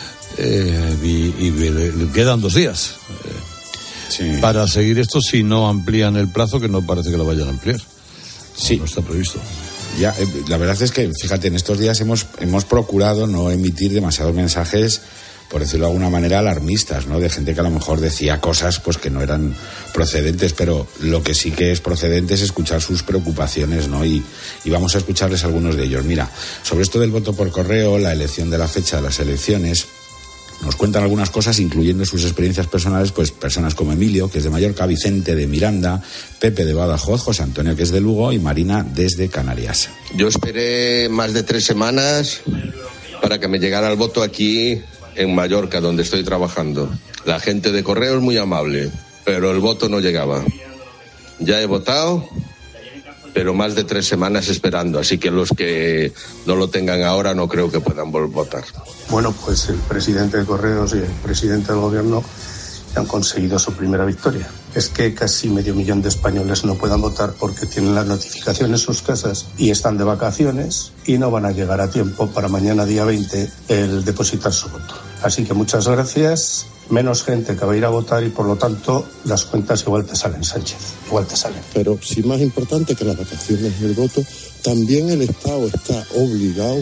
Eh, y, y le, le quedan dos días eh, sí. para seguir esto si no amplían el plazo, que no parece que lo vayan a ampliar.
Sí.
No está previsto.
Ya, eh, la verdad es que, fíjate, en estos días hemos, hemos procurado no emitir demasiados mensajes, por decirlo de alguna manera, alarmistas, ¿no? De gente que a lo mejor decía cosas pues que no eran procedentes, pero lo que sí que es procedente es escuchar sus preocupaciones, ¿no? Y, y vamos a escucharles algunos de ellos. Mira, sobre esto del voto por correo, la elección de la fecha de las elecciones, nos cuentan algunas cosas, incluyendo sus experiencias personales, pues personas como Emilio, que es de Mallorca, Vicente de Miranda, Pepe de Badajoz, José Antonio, que es de Lugo, y Marina desde Canarias.
Yo esperé más de tres semanas para que me llegara el voto aquí en Mallorca, donde estoy trabajando. La gente de correo es muy amable, pero el voto no llegaba. Ya he votado, pero más de tres semanas esperando, así que los que no lo tengan ahora no creo que puedan volver a votar.
Bueno, pues el presidente de Correos y el presidente del gobierno han conseguido su primera victoria. Es que casi medio millón de españoles no puedan votar porque tienen la notificación en sus casas y están de vacaciones y no van a llegar a tiempo para mañana día veinte el depositar su voto. Así que muchas gracias. Menos gente que va a ir a votar y por lo tanto las cuentas igual te salen, Sánchez, igual te salen.
Pero si más importante que las vacaciones y el voto, también el Estado está obligado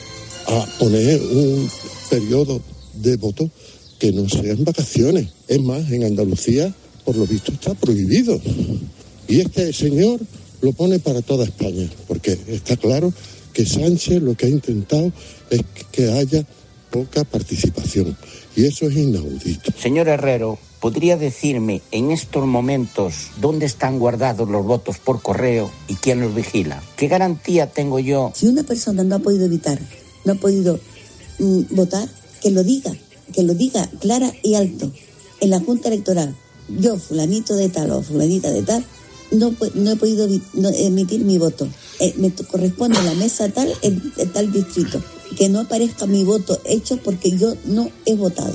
a poner un periodo de voto que no sean vacaciones. Es más, en Andalucía, por lo visto, está prohibido. Y este señor lo pone para toda España, porque está claro que Sánchez lo que ha intentado es que haya poca participación. Y eso es inaudito.
Señor Herrero, ¿podría decirme en estos momentos dónde están guardados los votos por correo y quién los vigila? ¿Qué garantía tengo yo?
Si una persona no ha podido evitar, no ha podido mm, votar, que lo diga, que lo diga clara y alto en la Junta Electoral. Yo, fulanito de tal o fulanita de tal, no, no he podido no, emitir mi voto. Eh, me corresponde a la mesa tal en, en tal distrito. Que no aparezca mi voto hecho porque yo no he votado.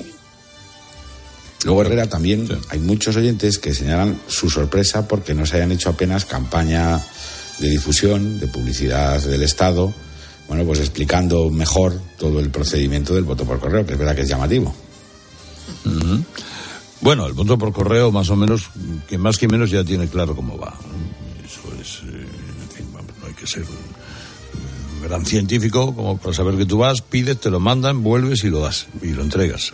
Luego, Herrera, también hay muchos oyentes que señalan su sorpresa porque no se hayan hecho apenas campaña de difusión, de publicidad del Estado, bueno, pues explicando mejor todo el procedimiento del voto por correo, que es verdad que es llamativo.
Uh-huh. Bueno, el voto por correo, más o menos, que más que menos ya tiene claro cómo va. Eso es, eh, en fin, no hay que ser gran científico como para saber que tú vas, pides, te lo mandan, vuelves y lo das y lo entregas.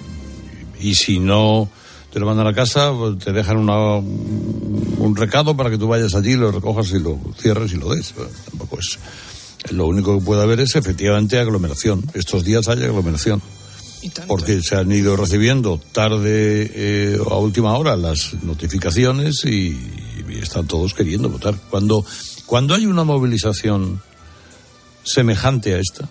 Y si no te lo mandan a casa, pues te dejan una, un recado para que tú vayas allí, lo recojas y lo cierres y lo des. Bueno, tampoco es. Lo único que puede haber es efectivamente aglomeración. Estos días hay aglomeración. Porque se han ido recibiendo tarde eh, a última hora las notificaciones y, y están todos queriendo votar. Cuando, cuando hay una movilización semejante a esta,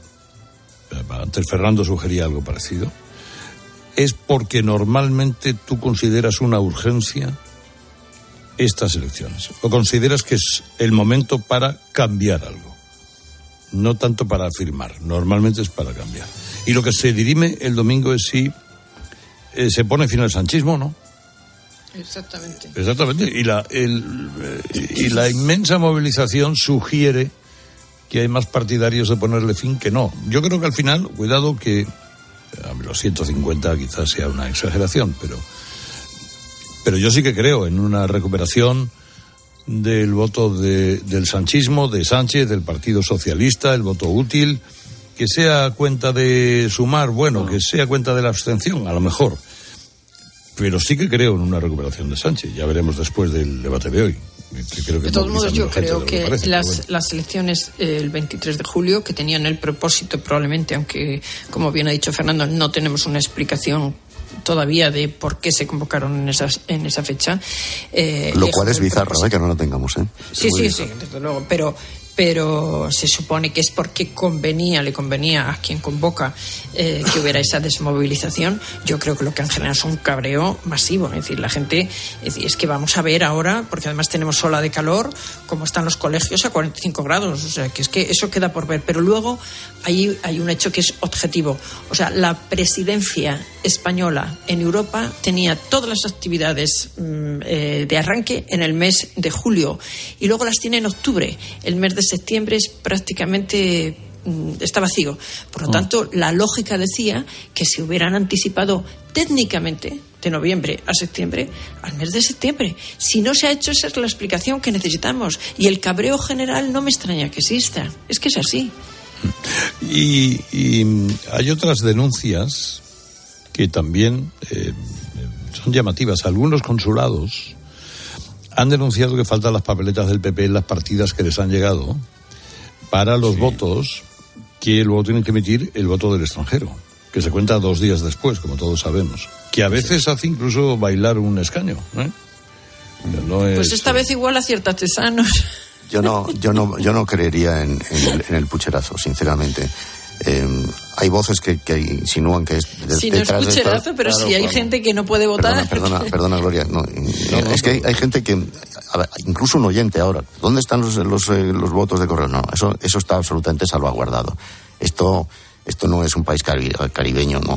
antes Fernando sugería algo parecido, es porque normalmente tú consideras una urgencia estas elecciones, o consideras que es el momento para cambiar algo, no tanto para afirmar, normalmente es para cambiar. Y lo que se dirime el domingo es si eh, se pone fin al sanchismo o no.
Exactamente.
Exactamente. Y la, el, eh, y la inmensa movilización sugiere que hay más partidarios de ponerle fin que no. Yo creo que al final, cuidado que los ciento cincuenta quizás sea una exageración, pero pero yo sí que creo en una recuperación del voto de, del sanchismo, de Sánchez, del Partido Socialista, el voto útil, que sea cuenta de sumar, bueno, que sea cuenta de la abstención, a lo mejor. Pero sí que creo en una recuperación de Sánchez. Ya veremos después del debate de hoy. Creo que
de todos modos, yo creo que, que
parece,
las,
bueno.
las elecciones eh, el veintitrés de julio, que tenían el propósito probablemente, aunque, como bien ha dicho Fernando, no tenemos una explicación todavía de por qué se convocaron en, esas, en esa fecha.
Eh, Lo cual es bizarro, eh, que no lo tengamos. ¿eh?
Sí, sí, sí, desde luego. Pero,
pero se supone que es porque convenía, le convenía a quien convoca eh, que hubiera esa desmovilización. Yo creo que lo que han generado es un cabreo masivo. Es decir, la gente, es, decir, es que vamos a ver ahora, porque además tenemos ola de calor, cómo están los colegios a cuarenta y cinco grados. O sea, que es que eso queda por ver. Pero luego hay, hay un hecho que es objetivo. O sea, la presidencia española en Europa tenía todas las actividades mm, eh, de arranque en el mes de julio y luego las tiene en octubre. El mes de septiembre es prácticamente mm, está vacío. Por lo oh. tanto, la lógica decía que se hubieran anticipado técnicamente de noviembre a septiembre al mes de septiembre. Si no se ha hecho, esa es la explicación que necesitamos. Y el cabreo general no me extraña que exista. Es que es así.
Y, y hay otras denuncias que también eh, son llamativas. Algunos consulados han denunciado que faltan las papeletas del P P en las partidas que les han llegado para los sí. votos que luego tienen que emitir el voto del extranjero, que se cuenta dos días después, como todos sabemos, que a veces hace incluso bailar un escaño, ¿eh? No es...
Pues esta vez igual acierta Tesanos.
Yo no, yo no, yo no creería en, en, en el pucherazo, sinceramente. Eh, hay voces que, que insinúan que es de,
si no
detrás
es pucherazo,
de esta,
pero
claro,
si hay
claro.
gente que no puede votar.
Perdona, perdona, perdona Gloria. No, no, no, es que hay, hay gente que, a ver, incluso un oyente ahora, ¿dónde están los, los, eh, los votos de correo? No, eso, eso está absolutamente salvaguardado. Esto, esto no es un país cari- caribeño, no.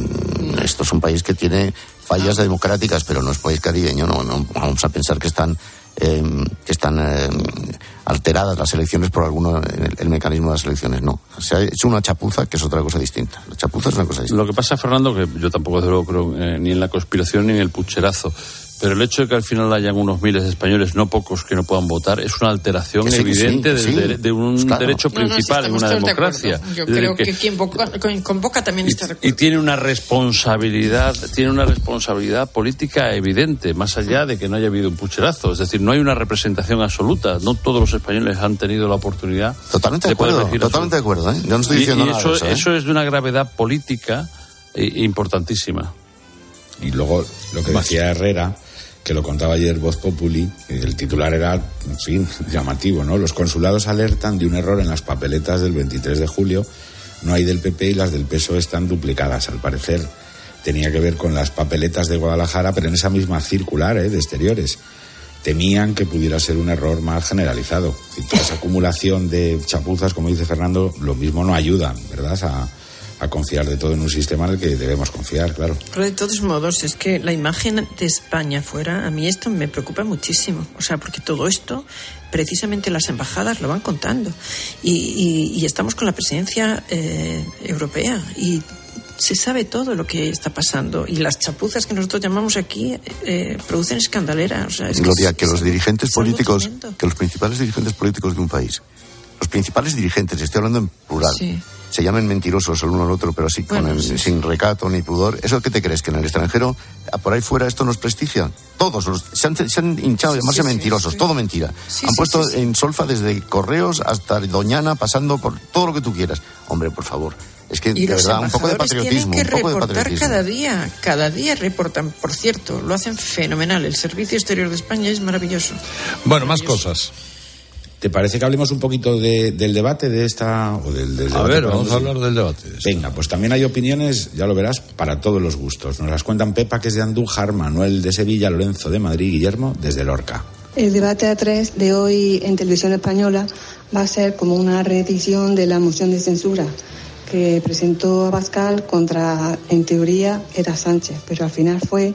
Esto es un país que tiene fallas ah. democráticas, pero no es país caribeño, no, no vamos a pensar que están eh, que están eh, alteradas las elecciones por alguno el, el mecanismo de las elecciones. No, se ha hecho una chapuza que es otra cosa distinta. La chapuza es una cosa distinta.
Lo que pasa, Fernando, que yo tampoco desde luego creo eh, ni en la conspiración ni en el pucherazo, pero el hecho de que al final hayan unos miles de españoles, no pocos, que no puedan votar, es una alteración sí, evidente sí, de, sí. De, de un pues claro. derecho principal no, no, si en una democracia.
De Yo es creo que, que quien convoca, convoca también
y,
está de acuerdo.
Y tiene una responsabilidad, tiene una responsabilidad política evidente, más allá de que no haya habido un pucherazo. Es decir, no hay una representación absoluta. No todos los españoles han tenido la oportunidad
totalmente
de
de acuerdo,
poder
totalmente de acuerdo, ¿eh? Yo no estoy diciendo
y, y
nada
eso,
de eso, ¿eh?
eso es de una gravedad política eh, importantísima.
Y luego, lo que decía Herrera, que lo contaba ayer Voz Populi, el titular era, en fin, llamativo, ¿no? Los consulados alertan de un error en las papeletas del veintitrés de julio. No hay del P P y las del P S O E están duplicadas. Al parecer tenía que ver con las papeletas de Guadalajara, pero en esa misma circular, ¿eh? de exteriores. Temían que pudiera ser un error más generalizado. Y toda esa acumulación de chapuzas, como dice Fernando, lo mismo no ayuda, ¿verdad?, a a confiar de todo en un sistema en el que debemos confiar, claro.
Pero de todos modos, es que la imagen de España fuera, a mí esto me preocupa muchísimo. O sea, porque todo esto, precisamente las embajadas lo van contando. Y, y, y estamos con la presidencia eh, europea y se sabe todo lo que está pasando. Y las chapuzas que nosotros llamamos aquí eh, producen escandalera. O sea, es
Gloria,
que,
que los dirigentes políticos,
tremendo.
que los principales dirigentes políticos de un país, los principales dirigentes, estoy hablando en plural, sí. se llamen mentirosos el uno al otro, pero así bueno, con el, sí, sin recato ni pudor. ¿Eso qué te crees? ¿Que en el extranjero, por ahí fuera, esto nos prestigia? Todos los, se, han, se han hinchado a llamarse sí, sí, mentirosos, sí. todo mentira. Sí, han sí, puesto sí, sí. en solfa desde correos hasta Doñana, pasando por todo lo que tú quieras. Hombre, por favor. Es que,
y
de verdad, un poco de patriotismo.
Tienen que
un poco
reportar
de patriotismo.
cada día, cada día reportan. Por cierto, lo hacen fenomenal. El Servicio Exterior de España es maravilloso.
Bueno,
maravilloso.
Más cosas.
¿Te parece que hablemos un poquito de, del debate de esta... O del, del
a
debate
ver, vamos a hablar del debate.
Venga, pues también hay opiniones, ya lo verás, para todos los gustos. Nos las cuentan Pepa, que es de Andújar, Manuel de Sevilla, Lorenzo de Madrid, Guillermo desde Lorca.
El debate a tres de hoy en Televisión Española va a ser como una reedición de la moción de censura que presentó Abascal contra, en teoría, era Sánchez, pero al final fue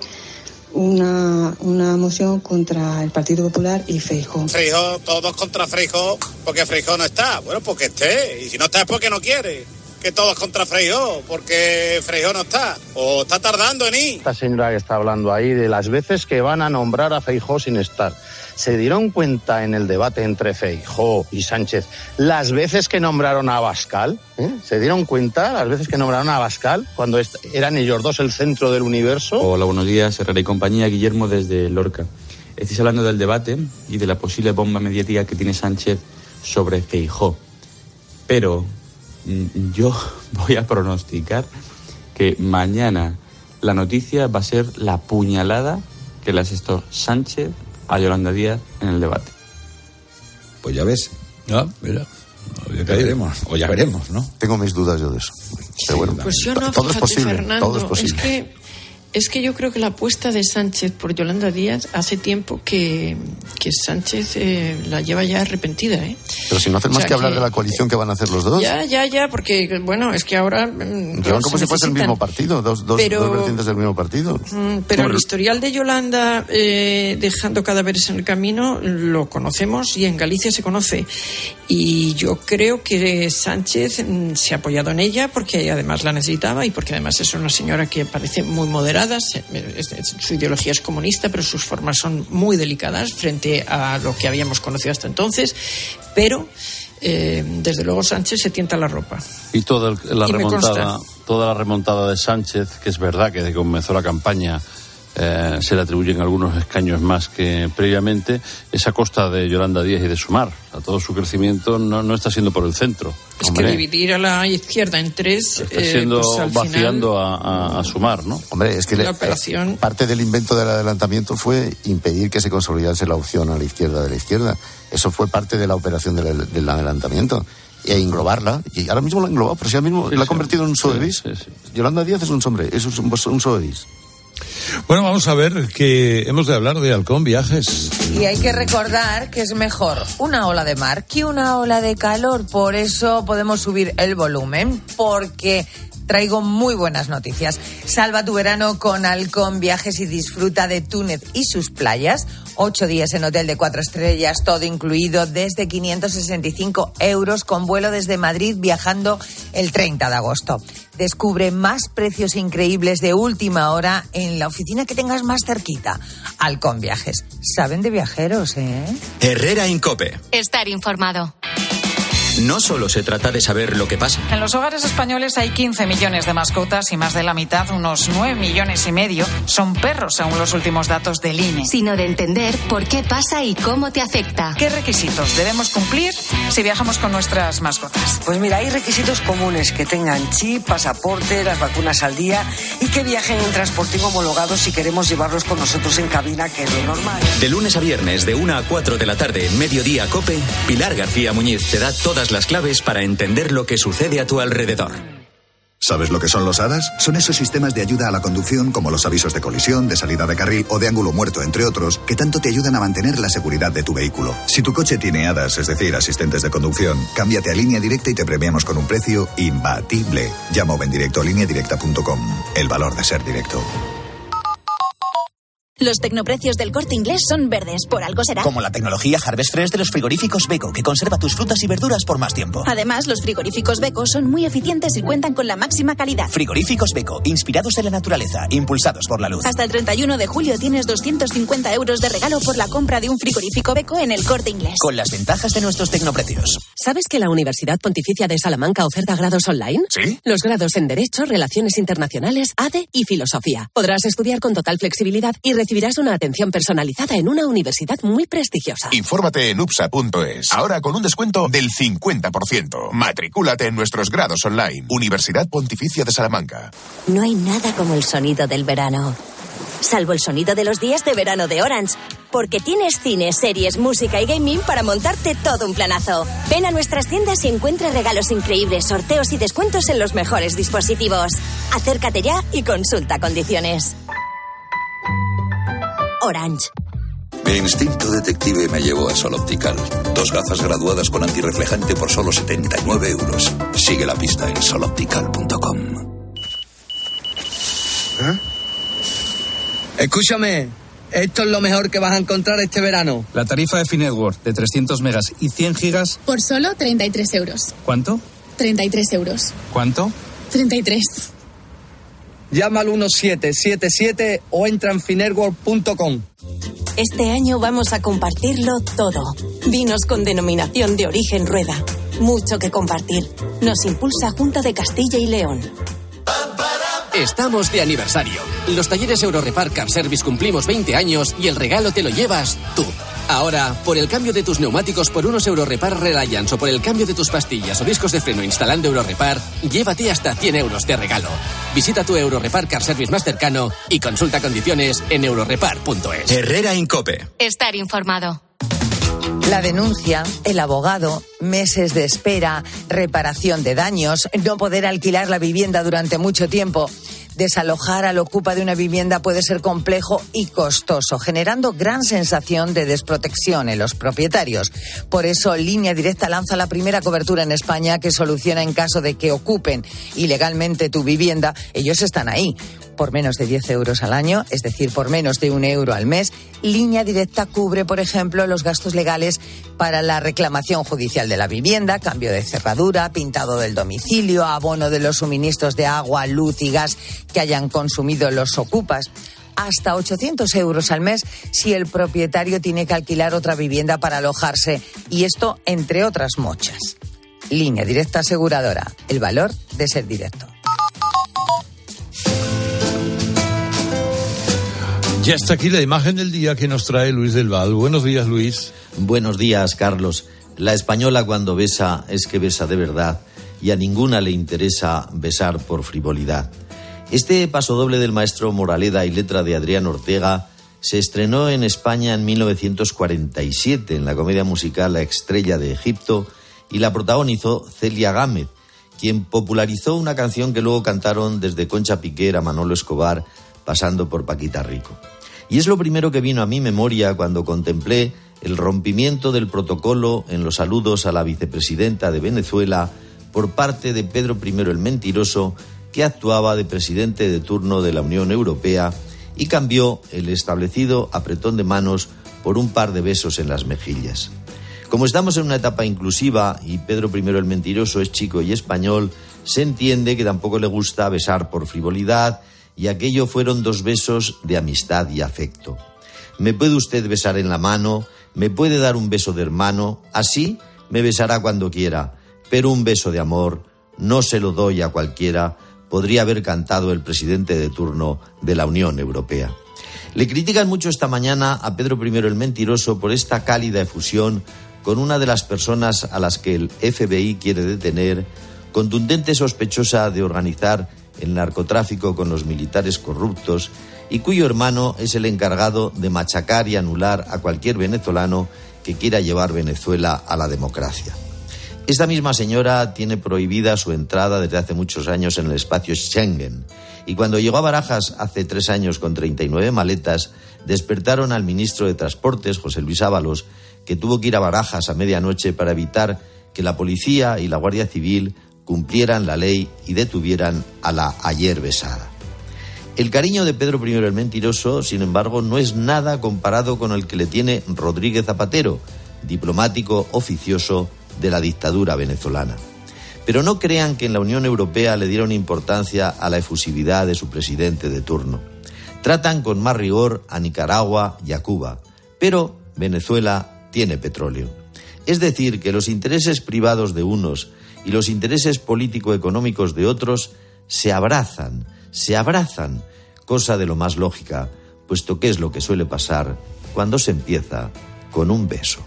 una, una moción contra el Partido Popular y Feijóo.
Feijóo, todos contra Feijóo, porque Feijóo no está. Bueno, pues que esté, y si no está es porque no quiere. Que todos contra Feijóo, porque Feijóo no está, o está tardando en ir.
Esta señora que está hablando ahí de las veces que van a nombrar a Feijóo sin estar. ¿Se dieron cuenta en el debate entre Feijóo y Sánchez las veces que nombraron a Abascal? ¿Eh? ¿Se dieron cuenta las veces que nombraron a Abascal cuando est- eran ellos dos el centro del universo?
Hola, buenos días, Herrera y compañía, Guillermo desde Lorca. Estáis hablando del debate y de la posible bomba mediática que tiene Sánchez sobre Feijóo. Pero mm, yo voy a pronosticar que mañana la noticia va a ser la puñalada que le asestó Sánchez a Yolanda Díaz en el debate.
Pues ya ves,
Ah, mira.
Ya veremos, o ya veremos, ¿no?
Tengo mis dudas yo de eso. Pero bueno,
pues yo no,
todo
fíjate,
es posible,
Fernando,
todo es posible.
Es que, es que yo creo que la apuesta de Sánchez por Yolanda Díaz hace tiempo que, que Sánchez eh, la lleva ya arrepentida, ¿eh?
Pero si no hacen
O
más
sea
que hablar
que-
de la coalición que van a hacer los dos.
Ya, ya, ya, porque, bueno, es que ahora... mm,
Llevan como
se
si fuese el
necesitan-
mismo partido, dos, dos,
Pero-
dos vertientes del mismo partido.
Mm, Pero el historial de Yolanda eh, dejando cadáveres en el camino lo conocemos y en Galicia se conoce. Y yo creo que Sánchez mm, se ha apoyado en ella porque además la necesitaba y porque además es una señora que parece muy moderada. Se- es- es- Su ideología es comunista, pero sus formas son muy delicadas frente a lo que habíamos conocido hasta entonces. Pero, eh, desde luego, Sánchez se tienta la ropa.
Y toda el- la
Y me
remontada,
consta.
toda la remontada de Sánchez, que es verdad que desde que comenzó la campaña eh, se le atribuyen algunos escaños más que previamente, es a costa de Yolanda Díaz y de Sumar. A todo su crecimiento no, no está siendo por el centro.
Es
Hombre,
que dividir a la izquierda en tres,
está
eh,
siendo
pues al
vaciando
final,
a, a- a Sumar, ¿no?
Hombre, es que
la
le-
operación...
parte del invento del adelantamiento fue impedir que se consolidase la opción a la izquierda de la izquierda. Eso fue parte de la operación del, del adelantamiento. E englobarla, y ahora mismo la ha englobado, pero si ahora mismo
Sí,
la ha
sí.
convertido en un sobevis.
Sí, sí,
Yolanda Díaz es un sombre, es un, un sobevis.
Bueno, vamos a ver que hemos de hablar de Halcón Viajes.
Y hay que recordar que es mejor una ola de mar que una ola de calor. Por eso podemos subir el volumen, porque traigo muy buenas noticias. Salva tu verano con Halcón Viajes y disfruta de Túnez y sus playas. Ocho días en hotel de cuatro estrellas, todo incluido desde quinientos sesenta y cinco euros con vuelo desde Madrid viajando el treinta de agosto. Descubre más precios increíbles de última hora en la oficina que tengas más cerquita. Halcón Viajes. Saben de viajeros, ¿eh?
Herrera Incope.
Estar informado.
No solo se trata de saber lo que pasa.
En los hogares españoles hay quince millones de mascotas y más de la mitad, unos nueve millones y medio, son perros, según los últimos datos del I N E.
Sino de entender por qué pasa y cómo te afecta.
¿Qué requisitos debemos cumplir si viajamos con nuestras mascotas?
Pues mira, hay requisitos comunes: que tengan chip, pasaporte, las vacunas al día y que viajen en transporte homologado si queremos llevarlos con nosotros en cabina, que es lo normal.
De lunes a viernes, de una a cuatro de la tarde, Mediodía Cope, Pilar García Muñiz te da todas las claves para entender lo que sucede a tu alrededor.
¿Sabes lo que son los A D A S? Son esos sistemas de ayuda a la conducción, como los avisos de colisión, de salida de carril o de ángulo muerto, entre otros, que tanto te ayudan a mantener la seguridad de tu vehículo. Si tu coche tiene A D A S, es decir, asistentes de conducción, cámbiate a Línea Directa y te premiamos con un precio imbatible. Llama o ven directo a línea directa punto com. El valor de ser directo.
Los tecnoprecios del Corte Inglés son verdes, por algo será.
Como la tecnología Harvest Fresh de los frigoríficos Beko, que conserva tus frutas y verduras por más tiempo.
Además, los frigoríficos Beko son muy eficientes y cuentan con la máxima calidad.
Frigoríficos Beko, inspirados en la naturaleza, impulsados por la luz.
Hasta el treinta y uno de julio tienes doscientos cincuenta euros de regalo por la compra de un frigorífico Beko en el Corte Inglés.
Con las ventajas de nuestros tecnoprecios.
¿Sabes que la Universidad Pontificia de Salamanca oferta grados online?
¿Sí?
Los grados en Derecho, Relaciones Internacionales, A D E y Filosofía. Podrás estudiar con total flexibilidad y recibirás una atención personalizada en una universidad muy prestigiosa.
Infórmate en U P S A punto es. Ahora con un descuento del cincuenta por ciento. Matricúlate en nuestros grados online. Universidad Pontificia de Salamanca.
No hay nada como el sonido del verano. Salvo el sonido de los días de verano de Orange. Porque tienes cine, series, música y gaming para montarte todo un planazo. Ven a nuestras tiendas y encuentra regalos increíbles, sorteos y descuentos en los mejores dispositivos. Acércate ya y consulta condiciones. Orange.
Mi instinto detective me llevó a Sol Optical. Dos gafas graduadas con antirreflejante por solo setenta y nueve euros. Sigue la pista en sol optical punto com.
¿Eh? Escúchame, esto es lo mejor que vas a encontrar este verano.
La tarifa de Finetwork de trescientos megas y cien gigas.
Por solo treinta y tres euros.
¿Cuánto?
treinta y tres euros.
¿Cuánto?
treinta y tres.
Llama al uno siete siete siete o entra en finetwork punto com.
Este año vamos a compartirlo todo. Vinos con denominación de origen Rueda. Mucho que compartir. Nos impulsa Junta de Castilla y León.
Estamos de aniversario. Los talleres Eurorepar Car Service cumplimos veinte años y el regalo te lo llevas tú. Ahora, por el cambio de tus neumáticos por unos Eurorepar Reliance o por el cambio de tus pastillas o discos de freno instalando Eurorepar, llévate hasta cien euros de regalo. Visita tu Eurorepar Car Service más cercano y consulta condiciones en eurorepar punto es.
Herrera Incope.
Estar informado.
La denuncia, el abogado, meses de espera, reparación de daños, no poder alquilar la vivienda durante mucho tiempo. Desalojar al ocupa de una vivienda puede ser complejo y costoso, generando gran sensación de desprotección en los propietarios. Por eso, Línea Directa lanza la primera cobertura en España que soluciona en caso de que ocupen ilegalmente tu vivienda. Ellos están ahí. Por menos de diez euros al año, es decir, por menos de un euro al mes, Línea Directa cubre, por ejemplo, los gastos legales para la reclamación judicial de la vivienda, cambio de cerradura, pintado del domicilio, abono de los suministros de agua, luz y gas que hayan consumido los ocupas. Hasta ochocientos euros al mes si el propietario tiene que alquilar otra vivienda para alojarse. Y esto, entre otras mochas. Línea Directa Aseguradora. El valor de ser directo.
Ya está aquí la imagen del día que nos trae Luis del Val. Buenos días, Luis.
Buenos días, Carlos. La española cuando besa es que besa de verdad y a ninguna le interesa besar por frivolidad. Este pasodoble del maestro Moraleda y letra de Adrián Ortega se estrenó en España en mil novecientos cuarenta y siete en la comedia musical La Estrella de Egipto y la protagonizó Celia Gámez, quien popularizó una canción que luego cantaron desde Concha Piquer a Manolo Escobar, pasando por Paquita Rico. Y es lo primero que vino a mi memoria cuando contemplé el rompimiento del protocolo en los saludos a la vicepresidenta de Venezuela por parte de Pedro primero el Mentiroso, que actuaba de presidente de turno de la Unión Europea y cambió el establecido apretón de manos por un par de besos en las mejillas. Como estamos en una etapa inclusiva y Pedro primero el Mentiroso es chico y español, se entiende que tampoco le gusta besar por frivolidad, y aquello fueron dos besos de amistad y afecto. Me puede usted besar en la mano, me puede dar un beso de hermano, así me besará cuando quiera, pero un beso de amor no se lo doy a cualquiera, podría haber cantado el presidente de turno de la Unión Europea. Le critican mucho esta mañana a Pedro primero el Mentiroso por esta cálida efusión con una de las personas a las que el F B I quiere detener, contundente sospechosa de organizar el narcotráfico con los militares corruptos y cuyo hermano es el encargado de machacar y anular a cualquier venezolano que quiera llevar Venezuela a la democracia. Esta misma señora tiene prohibida su entrada desde hace muchos años en el espacio Schengen y cuando llegó a Barajas hace tres años con treinta y nueve maletas, despertaron al ministro de Transportes, José Luis Ábalos, que tuvo que ir a Barajas a medianoche para evitar que la policía y la Guardia Civil cumplieran la ley y detuvieran a la ayer besada. El cariño de Pedro primero el Mentiroso, sin embargo, no es nada comparado con el que le tiene Rodríguez Zapatero, diplomático oficioso de la dictadura venezolana. Pero no crean que en la Unión Europea le dieron importancia a la efusividad de su presidente de turno. Tratan con más rigor a Nicaragua y a Cuba, pero Venezuela tiene petróleo. Es decir, que los intereses privados de unos y los intereses político-económicos de otros se abrazan, se abrazan, cosa de lo más lógica, puesto que es lo que suele pasar cuando se empieza con un beso.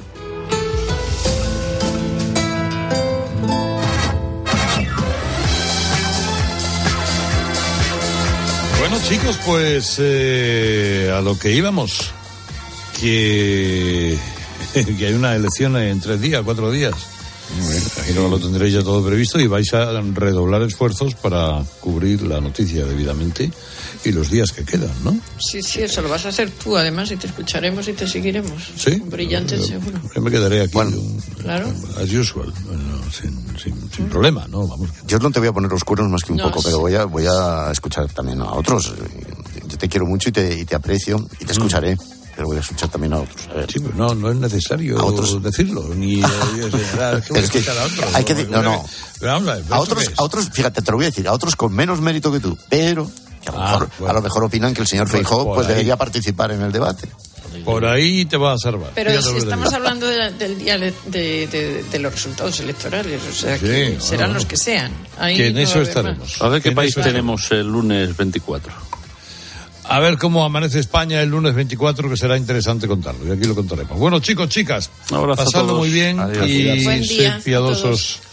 Bueno, chicos, pues eh, a lo que íbamos, que, que hay una elección en tres días, cuatro días. Imagino que lo tendréis ya todo previsto y vais a redoblar esfuerzos para cubrir la noticia debidamente y los días que quedan, ¿no?
Sí, sí, eso lo vas a hacer tú, además, y te escucharemos y te seguiremos.
Sí.
Brillante, yo, seguro.
Yo me quedaré aquí.
Bueno, claro.
As usual, bueno, sin, sin, sin mm. problema, ¿no? Vamos.
Yo no te voy a poner los cuernos más que un no, poco, sí. pero voy a, voy a escuchar también a otros. Yo te quiero mucho y te, y te aprecio y te escucharé. Mm. Pero voy a escuchar también a otros. A ver.
Sí, pero no, no es necesario ¿A otros? decirlo, ni señalar que, es que a otros.
Hay que decir, no, no. Pero vamos a, ver, a otros, a otros, fíjate, te lo voy a decir, a otros con menos mérito que tú, pero que a lo, ah, mejor, bueno. a lo mejor opinan que el señor pues Feijóo pues debería participar en el debate.
Por ahí te va a salvar.
Pero si estamos hablando de, del día de, de, de, de los resultados electorales, o sea, sí, que bueno, serán los que sean. Ahí
que en
no
eso estaremos.
Más. A ver qué país tenemos el lunes veinticuatro.
A ver cómo amanece España el lunes veinticuatro, que será interesante contarlo, y aquí lo contaremos. Bueno, chicos, chicas, pasadlo muy bien. Adiós. Y sed piadosos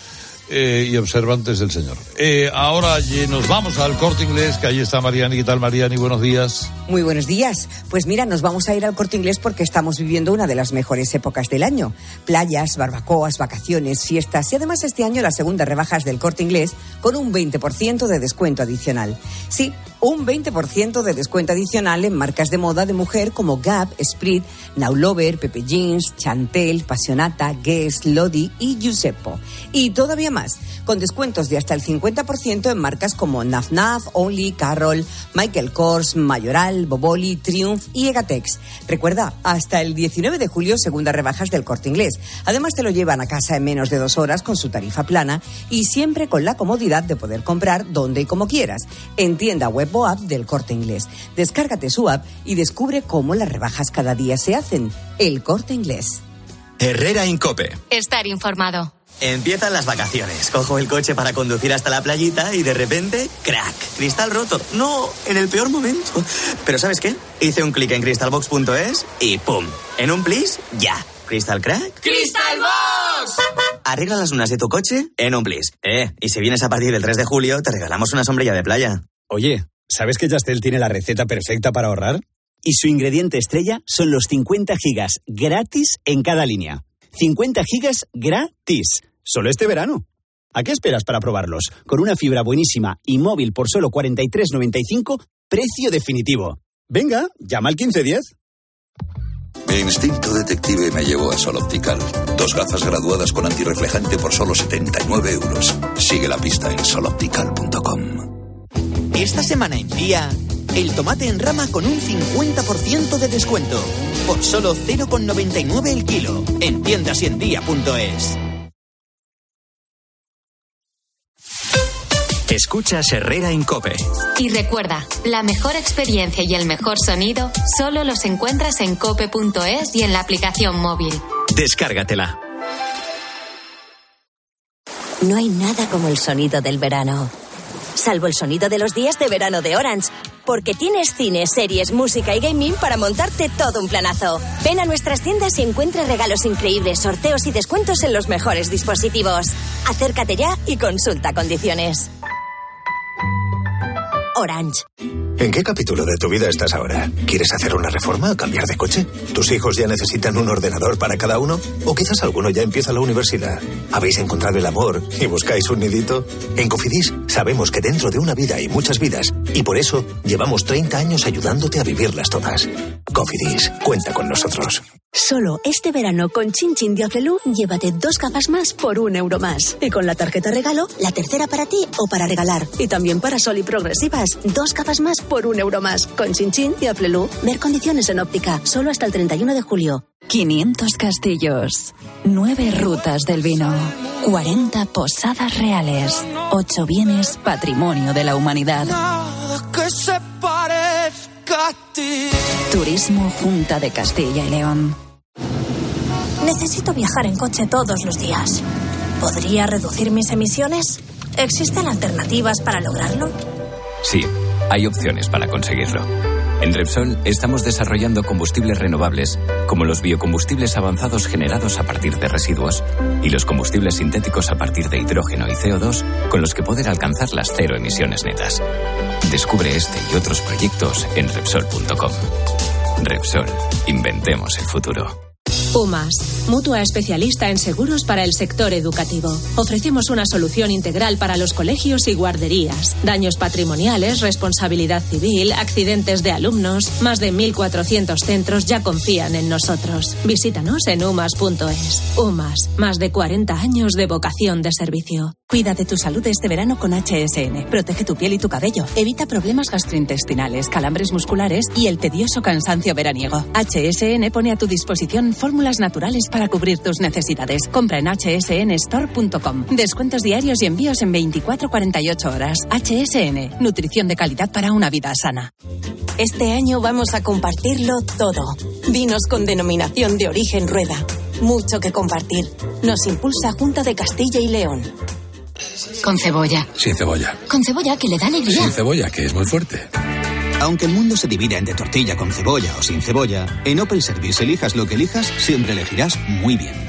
eh, y observantes del Señor. Eh, ahora eh, nos vamos al Corte Inglés, que ahí está Mariani. ¿Qué tal, Mariani? Buenos días.
Muy buenos días. Pues mira, nos vamos a ir al Corte Inglés porque estamos viviendo una de las mejores épocas del año. Playas, barbacoas, vacaciones, fiestas y además este año las segundas rebajas del Corte Inglés con un veinte por ciento de descuento adicional. Sí, un veinte por ciento de descuento adicional en marcas de moda de mujer como Gap, Esprit, Now Lover, Pepe Jeans, Chantel, Passionata, Guess, Lodi y Giuseppe. Y todavía más, con descuentos de hasta el cincuenta por ciento en marcas como Naf Naf, Only, Carol, Michael Kors, Mayoral, Boboli, Triumph y Egatex. Recuerda, hasta el diecinueve de julio, segundas rebajas del Corte Inglés. Además te lo llevan a casa en menos de dos horas con su tarifa plana y siempre con la comodidad de poder comprar donde y como quieras. En tienda web o app del Corte Inglés. Descárgate su app y descubre cómo las rebajas cada día se hacen. El Corte Inglés.
Herrera Incope.
Estar informado.
Empiezan las vacaciones. Cojo el coche para conducir hasta la playita y de repente, ¡crack! Cristal roto. No, en el peor momento. Pero ¿sabes qué? Hice un clic en crystalbox punto es y ¡pum! En un plis, ya. ¿Crystal crack?
¡Crystalbox!
Arregla las lunas de tu coche en un plis. Eh, y si vienes a partir del tres de julio, te regalamos una sombrilla de playa.
Oye, ¿sabes que Yastel tiene la receta perfecta para ahorrar? Y su ingrediente estrella son los cincuenta gigas gratis en cada línea. cincuenta gigas gratis. Solo este verano. ¿A qué esperas para probarlos? Con una fibra buenísima y móvil por solo cuarenta y tres noventa y cinco, precio definitivo. Venga, llama al quince diez.
Mi instinto detective me llevó a Sol Optical. Dos gafas graduadas con antirreflejante por solo setenta y nueve euros. Sigue la pista en sol optical punto com.
Esta semana en Día, el tomate en rama con un cincuenta por ciento de descuento. Por solo cero coma noventa y nueve el kilo. En tiendas y en día punto es.
Escuchas Herrera Incope.
Y recuerda, la mejor experiencia y el mejor sonido solo los encuentras en cope punto es y en la aplicación móvil.
Descárgatela.
No hay nada como el sonido del verano. Salvo el sonido de los días de verano de Orange. Porque tienes cine, series, música y gaming para montarte todo un planazo. Ven a nuestras tiendas y encuentra regalos increíbles, sorteos y descuentos en los mejores dispositivos. Acércate ya y consulta condiciones. Orange.
¿En qué capítulo de tu vida estás ahora? ¿Quieres hacer una reforma o cambiar de coche? ¿Tus hijos ya necesitan un ordenador para cada uno? ¿O quizás alguno ya empieza la universidad? ¿Habéis encontrado el amor y buscáis un nidito? En Cofidis sabemos que dentro de una vida hay muchas vidas y por eso llevamos treinta años ayudándote a vivirlas todas. Cofidis, cuenta con nosotros.
Solo este verano con Chin Chin de Aflelu, llévate dos gafas más por un euro más. Y con la tarjeta regalo, la tercera para ti o para regalar. Y también para Sol y Progresivas, dos gafas más por un euro más. Con Chin Chin de Aflelu, ver condiciones en óptica, solo hasta el treinta y uno de julio.
quinientos castillos, nueve rutas del vino, cuarenta posadas reales, ocho bienes patrimonio de la humanidad.
Nada que se parezca a ti.
Turismo Junta de Castilla y León.
Necesito viajar en coche todos los días. ¿Podría reducir mis emisiones? ¿Existen alternativas para lograrlo?
Sí, hay opciones para conseguirlo. En Repsol estamos desarrollando combustibles renovables, como los biocombustibles avanzados generados a partir de residuos y los combustibles sintéticos a partir de hidrógeno y C O dos, con los que poder alcanzar las cero emisiones netas. Descubre este y otros proyectos en Repsol punto com. Repsol, inventemos el futuro.
UMAS, mutua especialista en seguros para el sector educativo. Ofrecemos una solución integral para los colegios y guarderías. Daños patrimoniales, responsabilidad civil, accidentes de alumnos. Más de mil cuatrocientos centros ya confían en nosotros. Visítanos en umas punto es. UMAS, más de cuarenta años de vocación de servicio.
Cuida de tu salud este verano con H S N. Protege tu piel y tu cabello. Evita problemas gastrointestinales, calambres musculares y el tedioso cansancio veraniego. H S N pone a tu disposición fórmulas naturales para cubrir tus necesidades. Compra en h s n store punto com. Descuentos diarios y envíos en veinticuatro a cuarenta y ocho horas. H S N. Nutrición de calidad para una vida sana.
Este año vamos a compartirlo todo. Vinos con denominación de origen Rueda. Mucho que compartir. Nos impulsa Junta de Castilla y León.
Con cebolla.
Sin cebolla.
Con cebolla, que le da alegría.
Sin cebolla, que es muy fuerte.
Aunque el mundo se divida entre tortilla con cebolla o sin cebolla, en Opel Service elijas lo que elijas, siempre elegirás muy bien.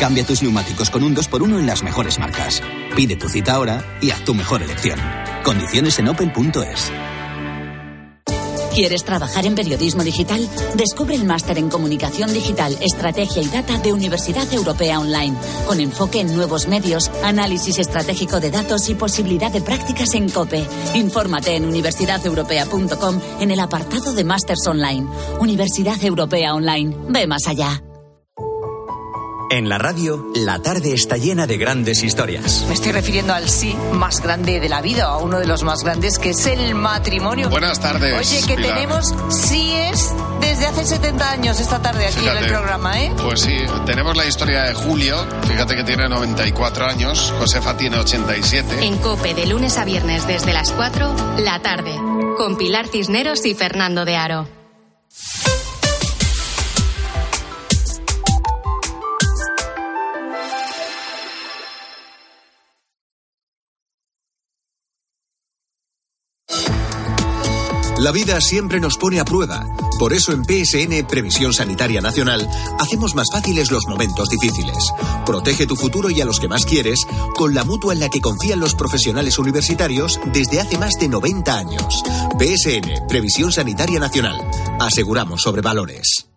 Cambia tus neumáticos con un dos por uno en las mejores marcas. Pide tu cita ahora y haz tu mejor elección. Condiciones en opel punto es.
¿Quieres trabajar en periodismo digital? Descubre el máster en Comunicación Digital, Estrategia y Data de Universidad Europea Online, con enfoque en nuevos medios, análisis estratégico de datos y posibilidad de prácticas en COPE. Infórmate en universidad europea punto com en el apartado de Másters Online. Universidad Europea Online. Ve más allá.
En la radio, la tarde está llena de grandes historias.
Me estoy refiriendo al sí más grande de la vida, a uno de los más grandes, que es el matrimonio.
Buenas tardes,
Oye, que
Pilar.
tenemos síes desde hace setenta años esta tarde aquí
Fíjate,
en el programa, ¿eh?
Pues sí, tenemos la historia de Julio, fíjate que tiene noventa y cuatro años, Josefa tiene ochenta y siete.
En COPE, de lunes a viernes desde las cuatro, la tarde, con Pilar Cisneros y Fernando de Aro.
La vida siempre nos pone a prueba. Por eso en P S N, Previsión Sanitaria Nacional, hacemos más fáciles los momentos difíciles. Protege tu futuro y a los que más quieres con la mutua en la que confían los profesionales universitarios desde hace más de noventa años. P S N, Previsión Sanitaria Nacional. Aseguramos sobre valores.